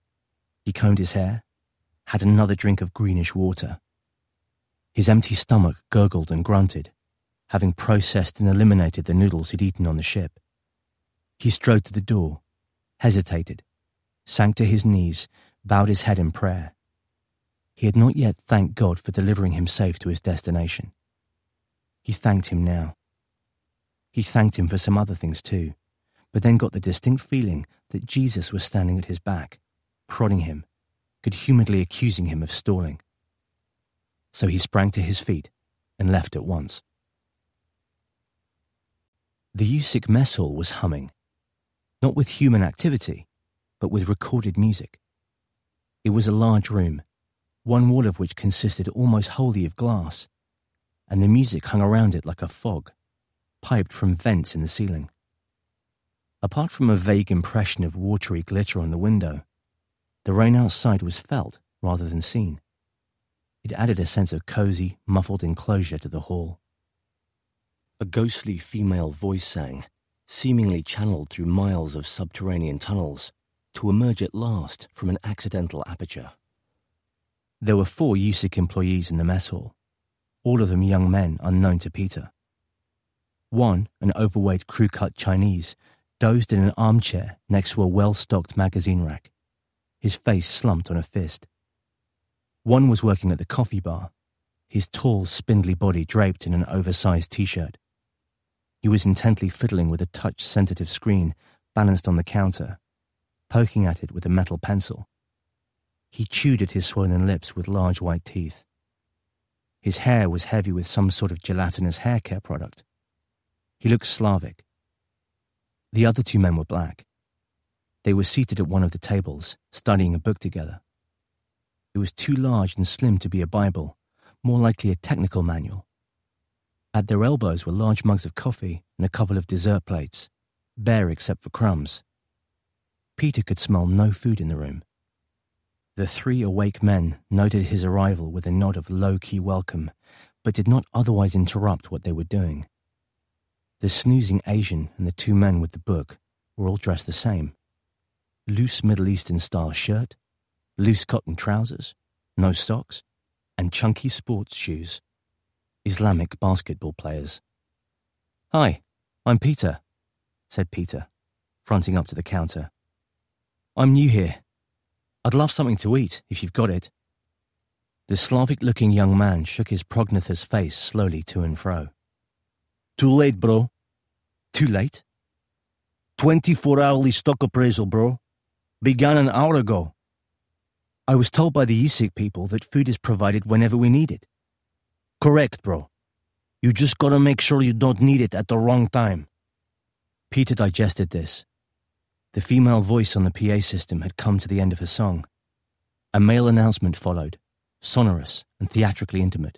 He combed his hair, had another drink of greenish water. His empty stomach gurgled and grunted, having processed and eliminated the noodles he'd eaten on the ship. He strode to the door, hesitated, sank to his knees, bowed his head in prayer. He had not yet thanked God for delivering him safe to his destination. He thanked him now. He thanked him for some other things too, but then got the distinct feeling that Jesus was standing at his back, prodding him, good-humouredly accusing him of stalling. So he sprang to his feet and left at once. The U S I C mess hall was humming, not with human activity, but with recorded music. It was a large room, one wall of which consisted almost wholly of glass, and the music hung around it like a fog, piped from vents in the ceiling. Apart from a vague impression of watery glitter on the window, the rain outside was felt rather than seen. It added a sense of cosy, muffled enclosure to the hall. A ghostly female voice sang, seemingly channeled through miles of subterranean tunnels, to emerge at last from an accidental aperture. There were four U S I C employees in the mess hall, all of them young men unknown to Peter. One, an overweight crew-cut Chinese, dozed in an armchair next to a well-stocked magazine rack, his face slumped on a fist. One was working at the coffee bar, his tall, spindly body draped in an oversized T-shirt. He was intently fiddling with a touch-sensitive screen balanced on the counter, poking at it with a metal pencil. He chewed at his swollen lips with large white teeth. His hair was heavy with some sort of gelatinous hair care product. He looked Slavic. The other two men were black. They were seated at one of the tables, studying a book together. It was too large and slim to be a Bible, more likely a technical manual. At their elbows were large mugs of coffee and a couple of dessert plates, bare except for crumbs, Peter could smell no food in the room. The three awake men noted his arrival with a nod of low-key welcome, but did not otherwise interrupt what they were doing. The snoozing Asian and the two men with the book were all dressed the same. Loose Middle Eastern-style shirt, loose cotton trousers, no socks, and chunky sports shoes. Islamic basketball players. "Hi, I'm Peter," said Peter, fronting up to the counter. "I'm new here. I'd love something to eat, if you've got it." The Slavic-looking young man shook his prognathous face slowly to and fro. "Too late, bro." "Too late?" twenty-four hourly stock appraisal, bro. Began an hour ago." "I was told by the U S I C people that food is provided whenever we need it." "Correct, bro. You just gotta make sure you don't need it at the wrong time." Peter digested this. The female voice on the P A system had come to the end of her song. A male announcement followed, sonorous and theatrically intimate.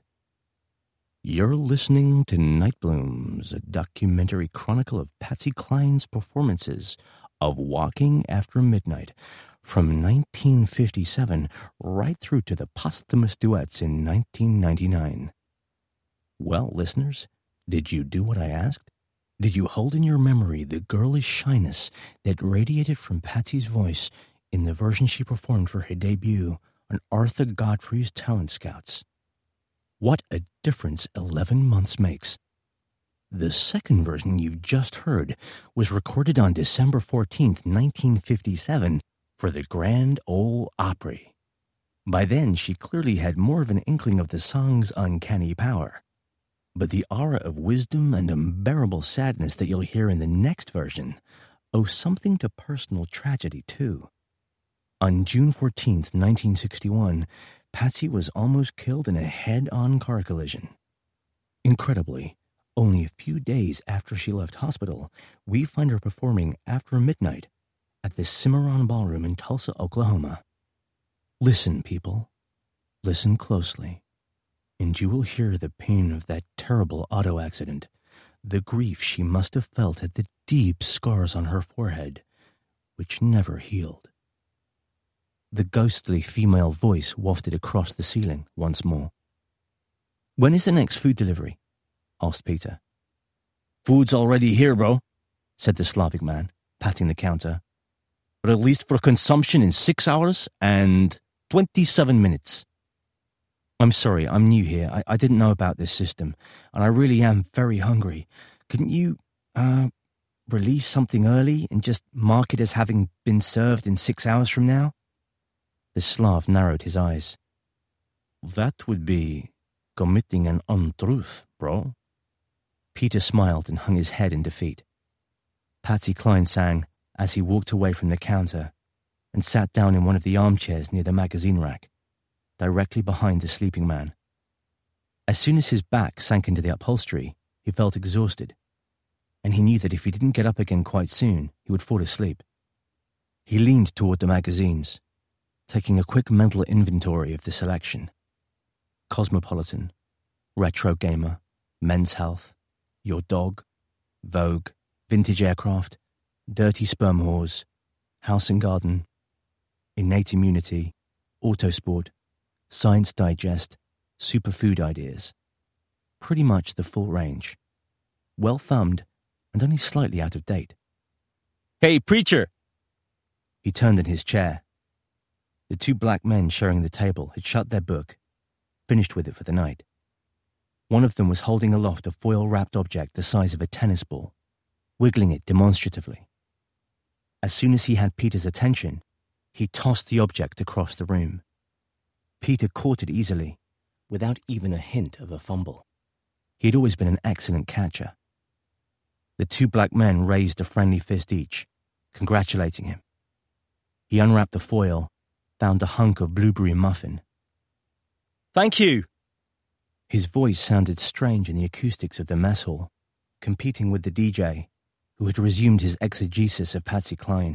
"You're listening to Night Blooms, a documentary chronicle of Patsy Cline's performances of Walking After Midnight from nineteen fifty-seven right through to the posthumous duets in nineteen ninety-nine. Well, listeners, did you do what I asked? Did you hold in your memory the girlish shyness that radiated from Patsy's voice in the version she performed for her debut on Arthur Godfrey's Talent Scouts? What a difference eleven months makes. The second version you've just heard was recorded on December fourteenth, nineteen fifty-seven for the Grand Ole Opry. By then, she clearly had more of an inkling of the song's uncanny power. But the aura of wisdom and unbearable sadness that you'll hear in the next version owe something to personal tragedy, too. On June fourteenth, nineteen sixty-one, Patsy was almost killed in a head-on car collision. Incredibly, only a few days after she left hospital, we find her performing After Midnight at the Cimarron Ballroom in Tulsa, Oklahoma. Listen, people. Listen closely, and you will hear the pain of that terrible auto accident, the grief she must have felt at the deep scars on her forehead, which never healed. The ghostly female voice wafted across the ceiling once more. "When is the next food delivery?" asked Peter. "Food's already here, bro," said the Slavic man, patting the counter. "Released for consumption in six hours and twenty-seven minutes. "I'm sorry, I'm new here. I, I didn't know about this system, and I really am very hungry. Couldn't you, uh, release something early and just mark it as having been served in six hours from now?" The Slav narrowed his eyes. "That would be committing an untruth, bro." Peter smiled and hung his head in defeat. Patsy Cline sang as he walked away from the counter and sat down in one of the armchairs near the magazine rack, directly behind the sleeping man. As soon as his back sank into the upholstery, he felt exhausted, and he knew that if he didn't get up again quite soon, he would fall asleep. He leaned toward the magazines, taking a quick mental inventory of the selection. Cosmopolitan, Retro Gamer, Men's Health, Your Dog, Vogue, Vintage Aircraft, Dirty Sperm Whores, House and Garden, Innate Immunity, Autosport, Science Digest, Superfood Ideas. Pretty much the full range. Well thumbed and only slightly out of date. "Hey, preacher!" He turned in his chair. The two black men sharing the table had shut their book, finished with it for the night. One of them was holding aloft a foil-wrapped object the size of a tennis ball, wiggling it demonstratively. As soon as he had Peter's attention, he tossed the object across the room. Peter caught it easily, without even a hint of a fumble. He had always been an excellent catcher. The two black men raised a friendly fist each, congratulating him. He unwrapped the foil, found a hunk of blueberry muffin. "Thank you!" His voice sounded strange in the acoustics of the mess hall, competing with the D J, who had resumed his exegesis of Patsy Cline.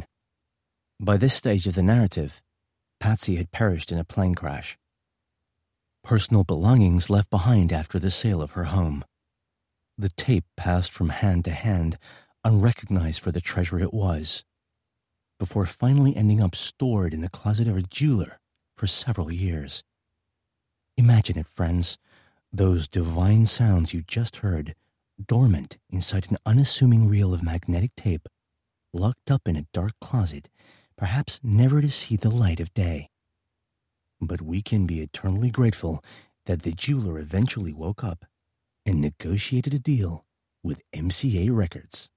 By this stage of the narrative, Patsy had perished in a plane crash. Personal belongings left behind after the sale of her home. The tape passed from hand to hand, unrecognized for the treasure it was. before finally ending up stored in the closet of a jeweler for several years. Imagine it, friends, those divine sounds you just heard, dormant inside an unassuming reel of magnetic tape, locked up in a dark closet, perhaps never to see the light of day. But we can be eternally grateful that the jeweler eventually woke up and negotiated a deal with M C A Records.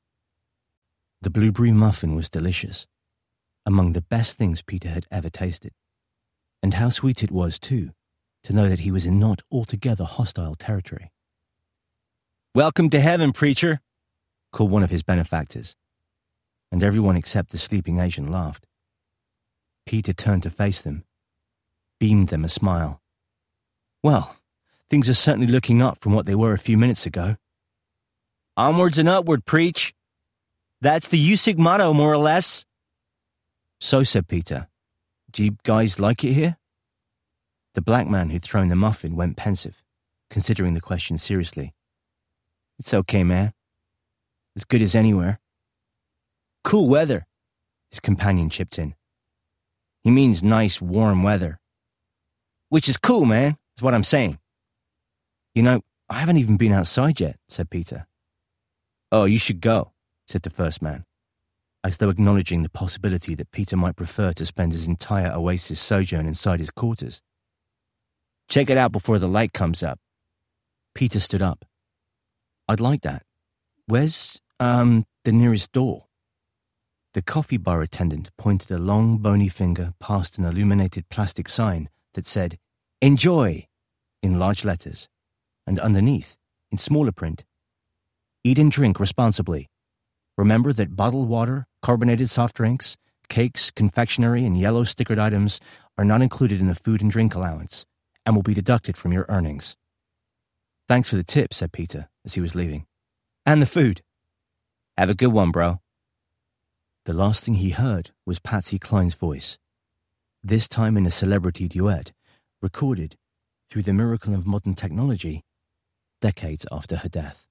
The blueberry muffin was delicious, among the best things Peter had ever tasted. And how sweet it was, too, to know that he was in not altogether hostile territory. "Welcome to heaven, preacher," called one of his benefactors, and everyone except the sleeping Asian laughed. Peter turned to face them, beamed them a smile. "Well, things are certainly looking up from what they were a few minutes ago." "Onwards and upward, preach. That's the U S I C motto, more or less." "So," said Peter, "do you guys like it here?" The black man who'd thrown the muffin went pensive, considering the question seriously. "It's okay, man. As good as anywhere." "Cool weather," his companion chipped in. "He means nice, warm weather." "Which is cool, man, is what I'm saying." "You know, I haven't even been outside yet," said Peter. "Oh, you should go," said the first man, as though acknowledging the possibility that Peter might prefer to spend his entire Oasis sojourn inside his quarters. "Check it out before the light comes up." Peter stood up. "I'd like that. Where's, um, the nearest door?" The coffee bar attendant pointed a long, bony finger past an illuminated plastic sign that said, "Enjoy," in large letters, and underneath, in smaller print, "Eat and drink responsibly. Remember that bottled water, carbonated soft drinks, cakes, confectionery, and yellow stickered items are not included in the food and drink allowance and will be deducted from your earnings." "Thanks for the tip," said Peter as he was leaving. "And the food." "Have a good one, bro." The last thing he heard was Patsy Cline's voice, this time in a celebrity duet, recorded, through the miracle of modern technology, decades after her death.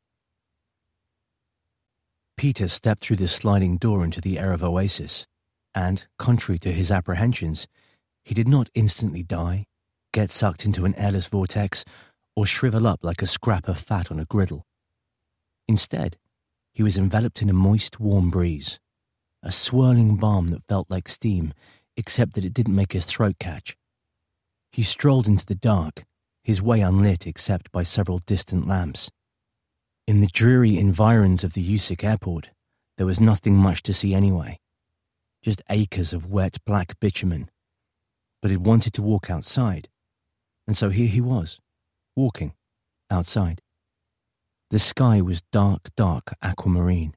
Peter stepped through the sliding door into the air of Oasis, and, contrary to his apprehensions, he did not instantly die, get sucked into an airless vortex, or shrivel up like a scrap of fat on a griddle. Instead, he was enveloped in a moist, warm breeze, a swirling balm that felt like steam, except that it didn't make his throat catch. He strolled into the dark, his way unlit except by several distant lamps. In the dreary environs of the U S I C airport, there was nothing much to see anyway, just acres of wet black bitumen. But he wanted to walk outside, and so here he was, walking outside. The sky was dark, dark aquamarine.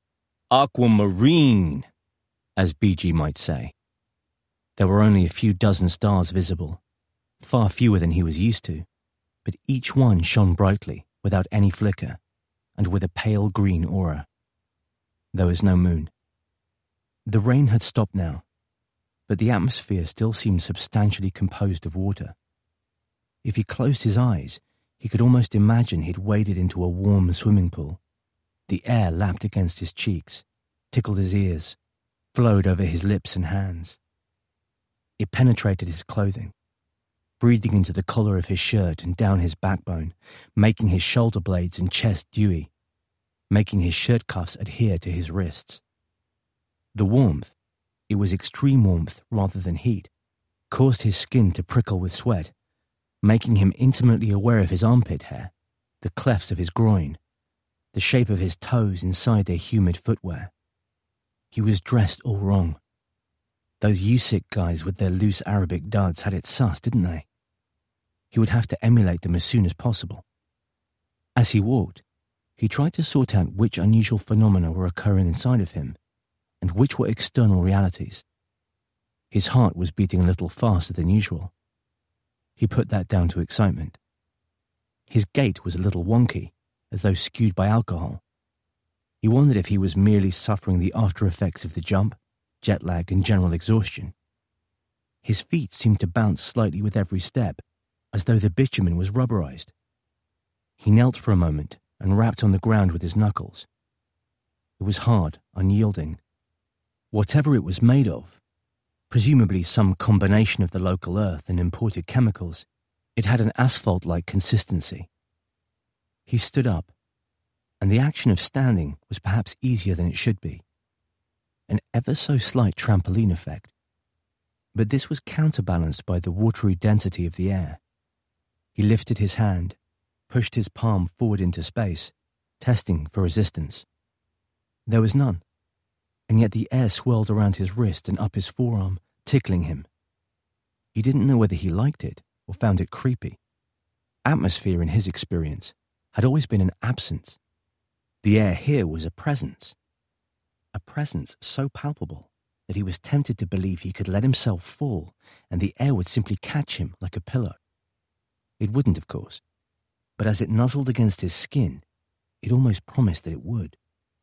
Aquamarine, as B G might say. There were only a few dozen stars visible, far fewer than he was used to, but each one shone brightly, without any flicker, and with a pale green aura. There was no moon. The rain had stopped now, but the atmosphere still seemed substantially composed of water. If he closed his eyes, he could almost imagine he'd waded into a warm swimming pool. The air lapped against his cheeks, tickled his ears, flowed over his lips and hands. It penetrated his clothing, breathing into the collar of his shirt and down his backbone, making his shoulder blades and chest dewy, making his shirt cuffs adhere to his wrists. The warmth, it was extreme warmth rather than heat, caused his skin to prickle with sweat, making him intimately aware of his armpit hair, the clefts of his groin, the shape of his toes inside their humid footwear. He was dressed all wrong. Those U S I C guys with their loose Arabic duds had it sus, didn't they? He would have to emulate them as soon as possible. As he walked, he tried to sort out which unusual phenomena were occurring inside of him, and which were external realities. His heart was beating a little faster than usual. He put that down to excitement. His gait was a little wonky, as though skewed by alcohol. He wondered if he was merely suffering the after-effects of the jump, jet lag, and general exhaustion. His feet seemed to bounce slightly with every step, as though the bitumen was rubberized. He knelt for a moment and rapped on the ground with his knuckles. It was hard, unyielding. Whatever it was made of, presumably some combination of the local earth and imported chemicals, it had an asphalt-like consistency. He stood up, and the action of standing was perhaps easier than it should be. An ever so slight trampoline effect. But this was counterbalanced by the watery density of the air. He lifted his hand, pushed his palm forward into space, testing for resistance. There was none, and yet the air swirled around his wrist and up his forearm, tickling him. He didn't know whether he liked it or found it creepy. Atmosphere, in his experience, had always been an absence. The air here was a presence. A presence so palpable that he was tempted to believe he could let himself fall and the air would simply catch him like a pillow. It wouldn't, of course, but as it nuzzled against his skin, it almost promised that it would.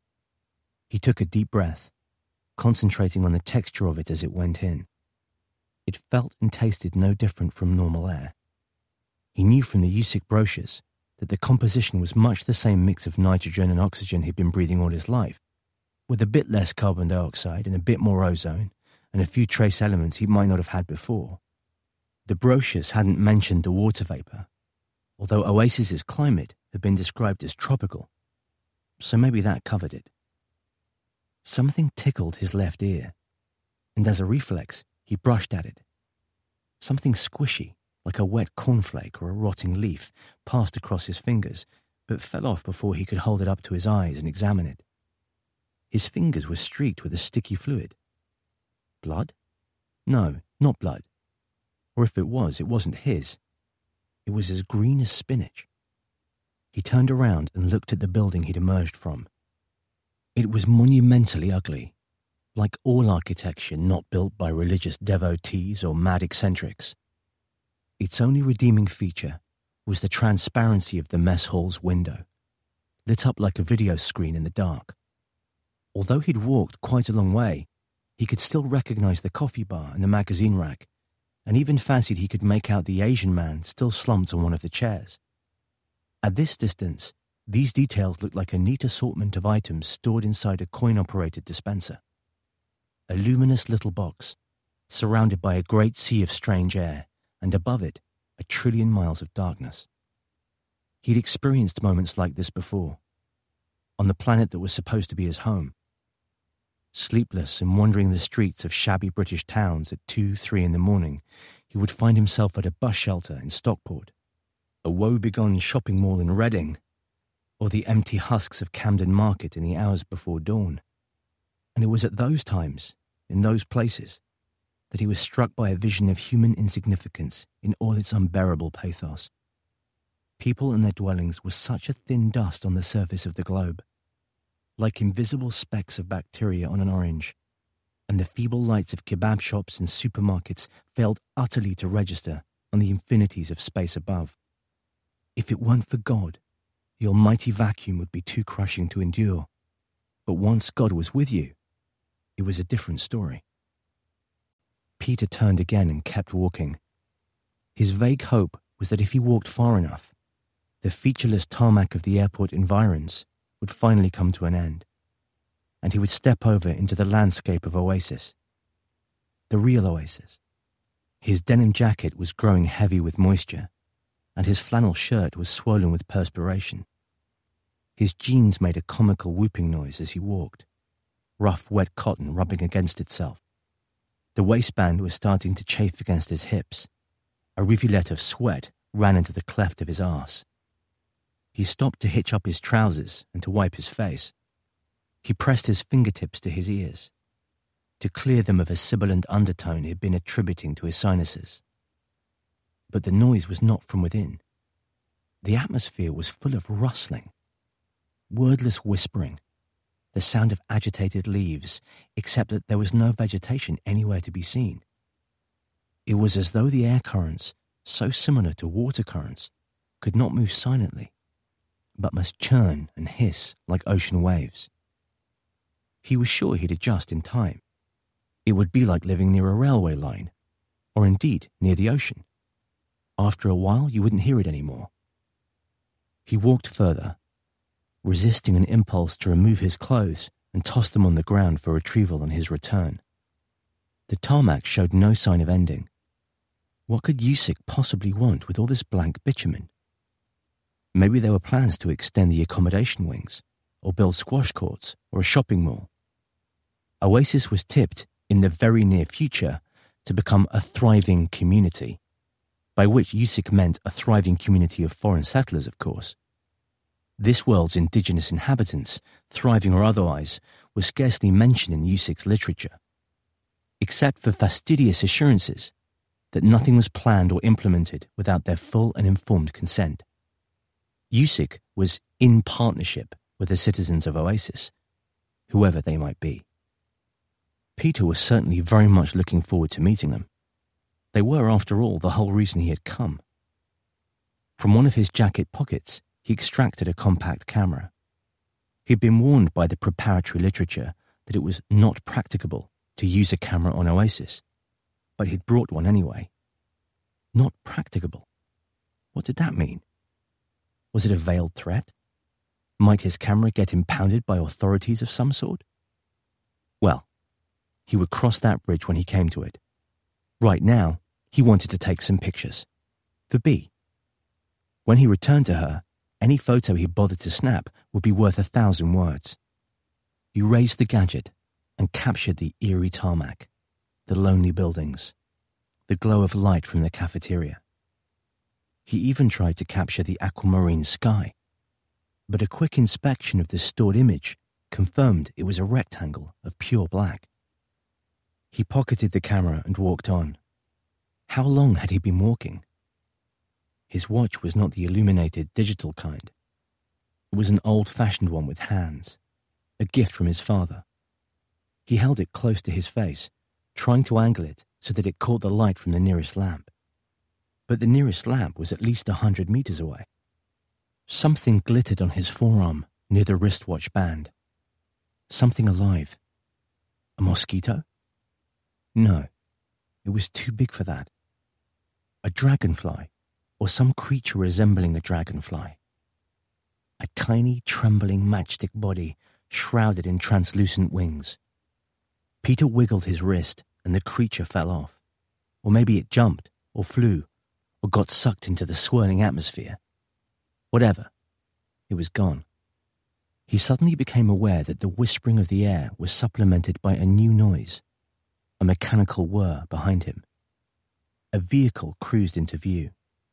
He took a deep breath, concentrating on the texture of it as it went in. It felt and tasted no different from normal air. He knew from the U S I C brochures that the composition was much the same mix of nitrogen and oxygen he'd been breathing all his life, with a bit less carbon dioxide and a bit more ozone and a few trace elements he might not have had before. The brochures hadn't mentioned the water vapor, although Oasis's climate had been described as tropical, so maybe that covered it. Something tickled his left ear, and as a reflex, he brushed at it. Something squishy, like a wet cornflake or a rotting leaf, passed across his fingers, but fell off before he could hold it up to his eyes and examine it. His fingers were streaked with a sticky fluid. Blood? No, not blood. Or if it was, it wasn't his. It was as green as spinach. He turned around and looked at the building he'd emerged from. It was monumentally ugly, like all architecture not built by religious devotees or mad eccentrics. Its only redeeming feature was the transparency of the mess hall's window, lit up like a video screen in the dark. Although he'd walked quite a long way, he could still recognize the coffee bar and the magazine rack, and even fancied he could make out the Asian man still slumped on one of the chairs. At this distance, these details looked like a neat assortment of items stored inside a coin-operated dispenser. A luminous little box, surrounded by a great sea of strange air, and above it, a trillion miles of darkness. He'd experienced moments like this before, on the planet that was supposed to be his home. Sleepless and wandering the streets of shabby British towns at two, three in the morning, he would find himself at a bus shelter in Stockport, a woe-begone shopping mall in Reading, or the empty husks of Camden Market in the hours before dawn. And it was at those times, in those places, that he was struck by a vision of human insignificance in all its unbearable pathos. People and their dwellings were such a thin dust on the surface of the globe, like invisible specks of bacteria on an orange, and the feeble lights of kebab shops and supermarkets failed utterly to register on the infinities of space above. If it weren't for God, the almighty vacuum would be too crushing to endure. But once God was with you, it was a different story. Peter turned again and kept walking. His vague hope was that if he walked far enough, the featureless tarmac of the airport environs would finally come to an end, and he would step over into the landscape of Oasis. The real Oasis. His denim jacket was growing heavy with moisture, and his flannel shirt was swollen with perspiration. His jeans made a comical whooping noise as he walked, rough, wet cotton rubbing against itself. The waistband was starting to chafe against his hips. A rivulet of sweat ran into the cleft of his arse. He stopped to hitch up his trousers and to wipe his face. He pressed his fingertips to his ears, to clear them of a sibilant undertone he had been attributing to his sinuses. But the noise was not from within. The atmosphere was full of rustling, wordless whispering, the sound of agitated leaves, except that there was no vegetation anywhere to be seen. It was as though the air currents, so similar to water currents, could not move silently, but must churn and hiss like ocean waves. He was sure he'd adjust in time. It would be like living near a railway line, or indeed near the ocean. After a while, you wouldn't hear it anymore. He walked further, resisting an impulse to remove his clothes and tossed them on the ground for retrieval on his return. The tarmac showed no sign of ending. What could Usyk possibly want with all this blank bitumen? Maybe there were plans to extend the accommodation wings, or build squash courts, or a shopping mall. Oasis was tipped, in the very near future, to become a thriving community, by which Usyk meant a thriving community of foreign settlers, of course. This world's indigenous inhabitants, thriving or otherwise, were scarcely mentioned in Usyk's literature, except for fastidious assurances that nothing was planned or implemented without their full and informed consent. Usyk was in partnership with the citizens of Oasis, whoever they might be. Peter was certainly very much looking forward to meeting them. They were, after all, the whole reason he had come. From one of his jacket pockets, he extracted a compact camera. He had been warned by the preparatory literature that it was not practicable to use a camera on Oasis, but he'd brought one anyway. Not practicable. What did that mean? Was it a veiled threat? Might his camera get impounded by authorities of some sort? Well, he would cross that bridge when he came to it. Right now, he wanted to take some pictures. For B. When he returned to her, any photo he bothered to snap would be worth a thousand words. He raised the gadget and captured the eerie tarmac, the lonely buildings, the glow of light from the cafeteria. He even tried to capture the aquamarine sky, but a quick inspection of the stored image confirmed it was a rectangle of pure black. He pocketed the camera and walked on. How long had he been walking? His watch was not the illuminated digital kind. It was an old-fashioned one with hands, a gift from his father. He held it close to his face, trying to angle it so that it caught the light from the nearest lamp. But the nearest lamp was at least a hundred meters away. Something glittered on his forearm near the wristwatch band. Something alive. A mosquito? No, it was too big for that. A dragonfly, or some creature resembling a dragonfly. A tiny, trembling matchstick body shrouded in translucent wings. Peter wiggled his wrist and the creature fell off. Or maybe it jumped, or flew, or got sucked into the swirling atmosphere. Whatever, it was gone. He suddenly became aware that the whispering of the air was supplemented by a new noise, a mechanical whir behind him. A vehicle cruised into view.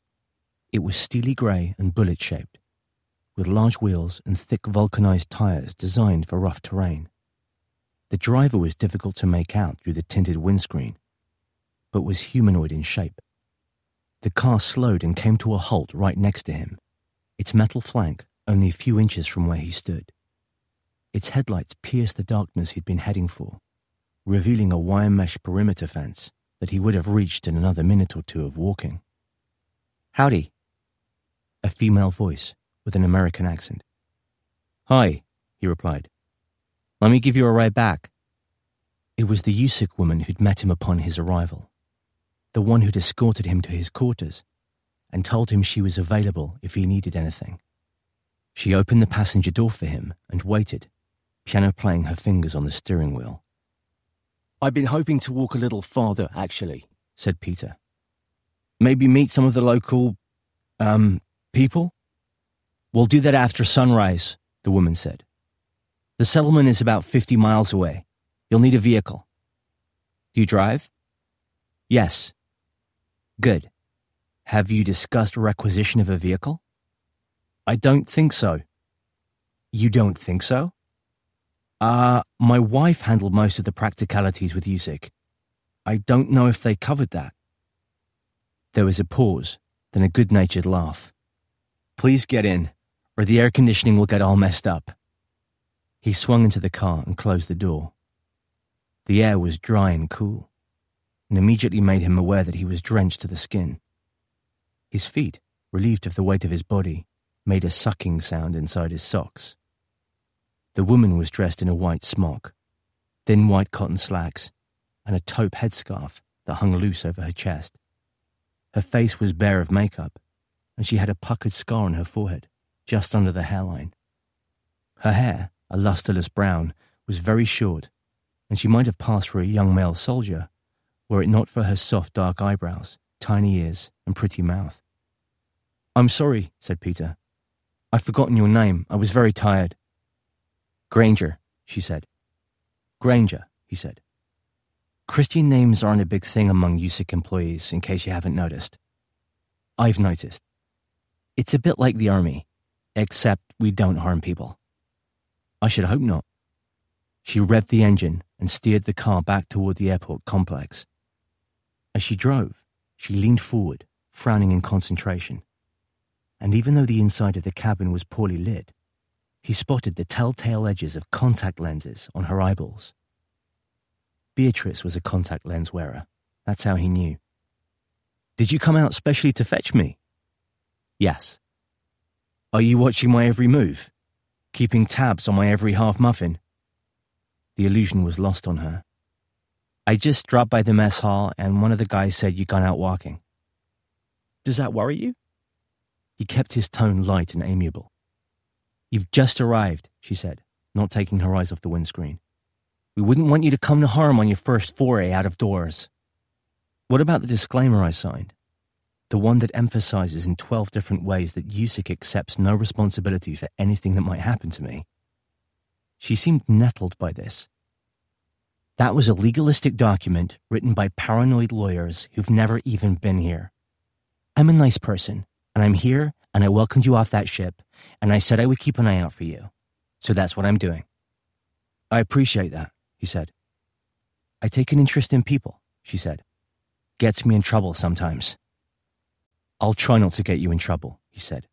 It was steely grey and bullet-shaped, with large wheels and thick vulcanized tires designed for rough terrain. The driver was difficult to make out through the tinted windscreen, but was humanoid in shape. The car slowed and came to a halt right next to him, its metal flank only a few inches from where he stood. Its headlights pierced the darkness he'd been heading for, revealing a wire mesh perimeter fence that he would have reached in another minute or two of walking. "Howdy," a female voice with an American accent. "Hi," he replied. "Let me give you a ride back." It was the Usyk woman who'd met him upon his arrival, the one who'd escorted him to his quarters and told him she was available if he needed anything. She opened the passenger door for him and waited, piano playing her fingers on the steering wheel. "I've been hoping to walk a little farther, actually," said Peter. "Maybe meet some of the local, um, people?" "We'll do that after sunrise," the woman said. "The settlement is about fifty miles away. You'll need a vehicle." "Do you drive?" "Yes." "Good. Have you discussed requisition of a vehicle?" "I don't think so." "You don't think so?" Uh, my wife handled most of the practicalities with Usyk. I don't know if they covered that." There was a pause, then a good-natured laugh. "Please get in, or the air conditioning will get all messed up." He swung into the car and closed the door. The air was dry and cool, and immediately made him aware that he was drenched to the skin. His feet, relieved of the weight of his body, made a sucking sound inside his socks. The woman was dressed in a white smock, thin white cotton slacks, and a taupe headscarf that hung loose over her chest. Her face was bare of makeup, and she had a puckered scar on her forehead, just under the hairline. Her hair, a lusterless brown, was very short, and she might have passed for a young male soldier were it not for her soft dark eyebrows, tiny ears, and pretty mouth. "I'm sorry," said Peter. "I've forgotten your name. I was very tired." "Granger," she said. "Granger," he said. Christian names aren't a big thing among U S I C employees, in case you haven't noticed. I've noticed. It's a bit like the army, except we don't harm people. I should hope not. She revved the engine and steered the car back toward the airport complex. As she drove, she leaned forward, frowning in concentration. And even though the inside of the cabin was poorly lit, he spotted the telltale edges of contact lenses on her eyeballs. Beatrice was a contact lens wearer. That's how he knew. "Did you come out specially to fetch me?" "Yes." "Are you watching my every move? Keeping tabs on my every half muffin?" The illusion was lost on her. "I just dropped by the mess hall and one of the guys said you'd gone out walking." "Does that worry you?" He kept his tone light and amiable. "You've just arrived," she said, not taking her eyes off the windscreen. "We wouldn't want you to come to harm on your first foray out of doors." "What about the disclaimer I signed? The one that emphasizes in twelve different ways that U S I C accepts no responsibility for anything that might happen to me?" She seemed nettled by this. "That was a legalistic document written by paranoid lawyers who've never even been here. I'm a nice person, and I'm here, and I welcomed you off that ship, and I said I would keep an eye out for you. So that's what I'm doing." "I appreciate that," he said. "I take an interest in people," she said. "Gets me in trouble sometimes." "I'll try not to get you in trouble," he said.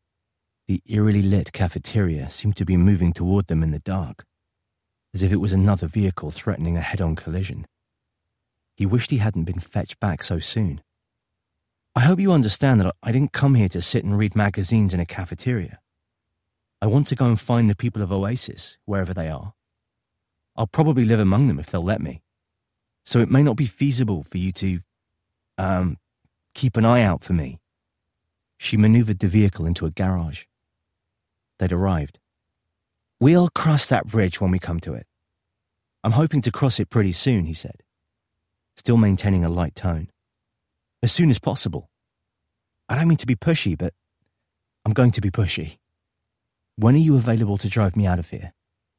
The eerily lit cafeteria seemed to be moving toward them in the dark, as if it was another vehicle threatening a head-on collision. He wished he hadn't been fetched back so soon. "I hope you understand that I didn't come here to sit and read magazines in a cafeteria. I want to go and find the people of Oasis, wherever they are. I'll probably live among them if they'll let me. So it may not be feasible for you to, um, keep an eye out for me." She maneuvered the vehicle into a garage. They'd arrived. "We'll cross that bridge when we come to it. I'm hoping to cross it pretty soon," he said, still maintaining a light tone. "As soon as possible. I don't mean to be pushy, but I'm going to be pushy. When are you available to drive me out of here?"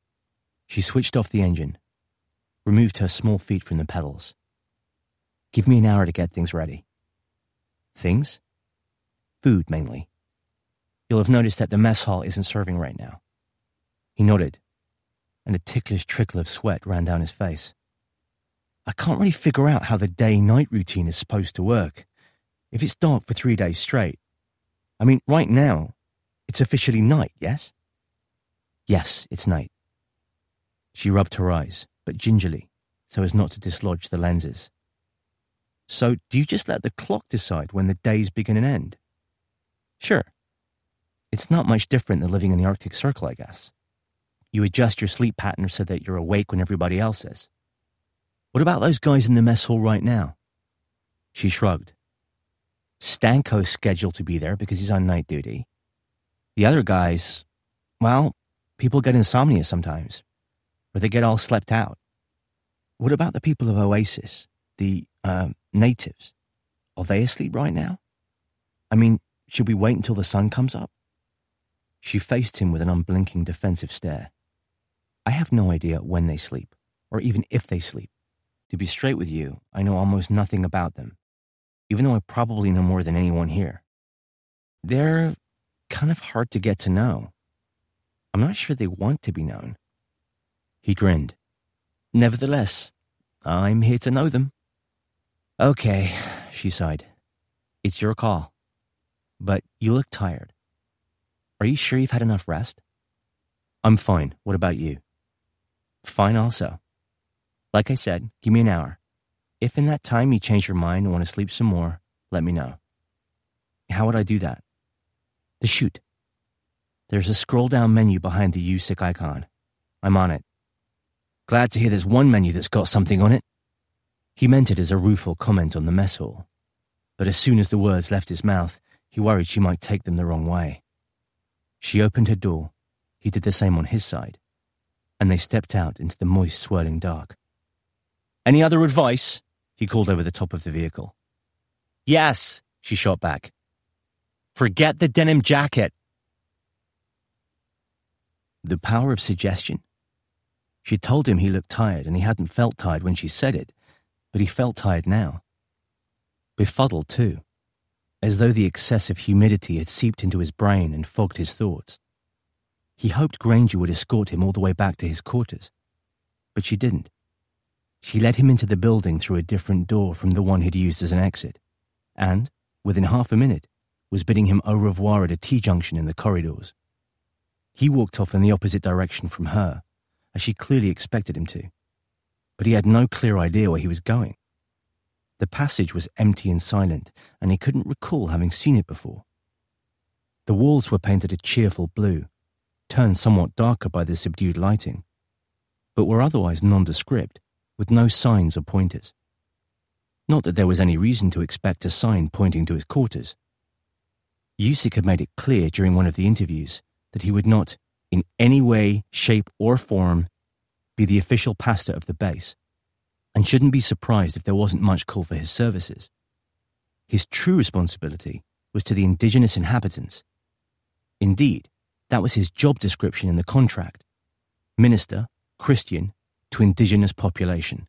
She switched off the engine, removed her small feet from the pedals. "Give me an hour to get things ready." "Things?" "Food, mainly. You'll have noticed that the mess hall isn't serving right now." He nodded, and a ticklish trickle of sweat ran down his face. "I can't really figure out how the day-night routine is supposed to work, if it's dark for three days straight. I mean, right now, it's officially night, yes?" "Yes, it's night." She rubbed her eyes, but gingerly, so as not to dislodge the lenses. "So do you just let the clock decide when the days begin and end?" "Sure. It's not much different than living in the Arctic Circle, I guess. You adjust your sleep pattern so that you're awake when everybody else is." "What about those guys in the mess hall right now?" She shrugged. "Stanko's scheduled to be there because he's on night duty. The other guys, well, people get insomnia sometimes, or they get all slept out." "What about the people of Oasis, the, uh, natives? Are they asleep right now? I mean, should we wait until the sun comes up?" She faced him with an unblinking defensive stare. "I have no idea when they sleep, or even if they sleep. To be straight with you, I know almost nothing about them, even though I probably know more than anyone here. They're kind of hard to get to know. I'm not sure they want to be known." He grinned. "Nevertheless, I'm here to know them." "Okay," she sighed. "It's your call. But you look tired. Are you sure you've had enough rest?" "I'm fine. What about you?" "Fine also. Like I said, give me an hour. If in that time you change your mind and want to sleep some more, let me know." "How would I do that?" "The chute. There's a scroll-down menu behind the U S I C icon. I'm on it." "Glad to hear there's one menu that's got something on it." He meant it as a rueful comment on the mess hall, but as soon as the words left his mouth, he worried she might take them the wrong way. She opened her door. He did the same on his side, and they stepped out into the moist, swirling dark. "Any other advice?" he called over the top of the vehicle. "Yes," she shot back. "Forget the denim jacket." The power of suggestion. She told him he looked tired, and he hadn't felt tired when she said it, but he felt tired now. Befuddled, too, as though the excessive humidity had seeped into his brain and fogged his thoughts. He hoped Granger would escort him all the way back to his quarters, but she didn't. She led him into the building through a different door from the one he'd used as an exit, and, within half a minute, was bidding him au revoir at a T-junction in the corridors. He walked off in the opposite direction from her, as she clearly expected him to, but he had no clear idea where he was going. The passage was empty and silent, and he couldn't recall having seen it before. The walls were painted a cheerful blue, turned somewhat darker by the subdued lighting, but were otherwise nondescript, with no signs or pointers. Not that there was any reason to expect a sign pointing to his quarters. Usyk had made it clear during one of the interviews that he would not, in any way, shape, or form, be the official pastor of the base, and shouldn't be surprised if there wasn't much call for his services. His true responsibility was to the indigenous inhabitants. Indeed, that was his job description in the contract: minister, Christian, to indigenous population.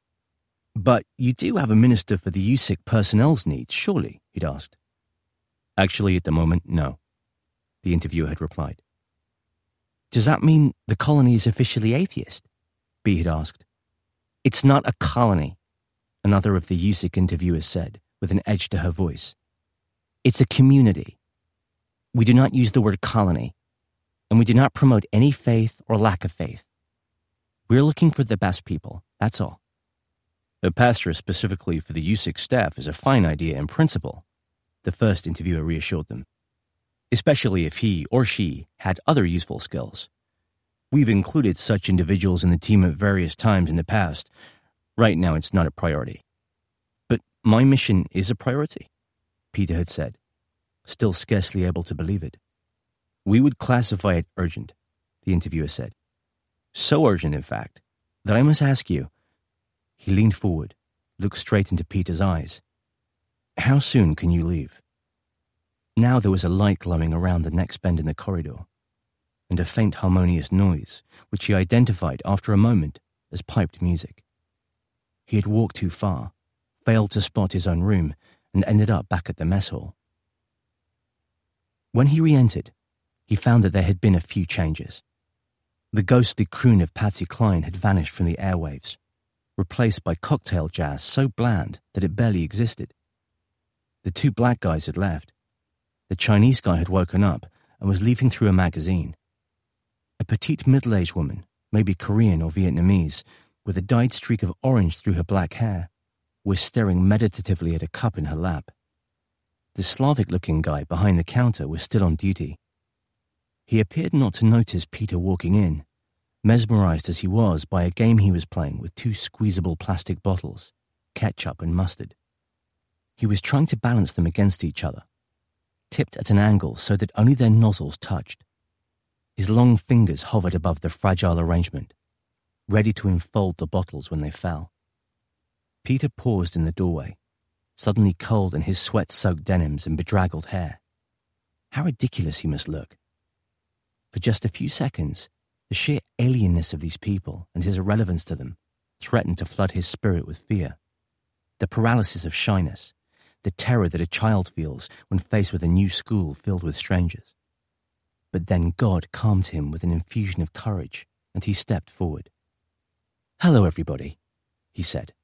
"But you do have a minister for the Usyk personnel's needs, surely?" he'd asked. "Actually, at the moment, no," the interviewer had replied. "Does that mean the colony is officially atheist?" B had asked. "It's not a colony," another of the Usyk interviewers said, with an edge to her voice. "It's a community. We do not use the word colony, and we do not promote any faith or lack of faith. We're looking for the best people, that's all." "A pastor specifically for the Usyk staff is a fine idea in principle," the first interviewer reassured them, "especially if he or she had other useful skills. We've included such individuals in the team at various times in the past. Right now it's not a priority." "But my mission is a priority," Peter had said, still scarcely able to believe it. "We would classify it urgent," the interviewer said. "So urgent, in fact, that I must ask you." He leaned forward, looked straight into Peter's eyes. "How soon can you leave?" Now there was a light glowing around the next bend in the corridor, and a faint harmonious noise, which he identified after a moment as piped music. He had walked too far, failed to spot his own room, and ended up back at the mess hall. When he re-entered, he found that there had been a few changes. The ghostly croon of Patsy Cline had vanished from the airwaves, replaced by cocktail jazz so bland that it barely existed. The two black guys had left. The Chinese guy had woken up and was leafing through a magazine. A petite middle-aged woman, maybe Korean or Vietnamese, with a dyed streak of orange through her black hair, was staring meditatively at a cup in her lap. The Slavic-looking guy behind the counter was still on duty. He appeared not to notice Peter walking in, mesmerized as he was by a game he was playing with two squeezable plastic bottles, ketchup and mustard. He was trying to balance them against each other, tipped at an angle so that only their nozzles touched. His long fingers hovered above the fragile arrangement, ready to enfold the bottles when they fell. Peter paused in the doorway, suddenly cold in his sweat-soaked denims and bedraggled hair. How ridiculous he must look. For just a few seconds, the sheer alienness of these people and his irrelevance to them threatened to flood his spirit with fear. The paralysis of shyness, the terror that a child feels when faced with a new school filled with strangers. But then God calmed him with an infusion of courage, and he stepped forward. "Hello, everybody," he said.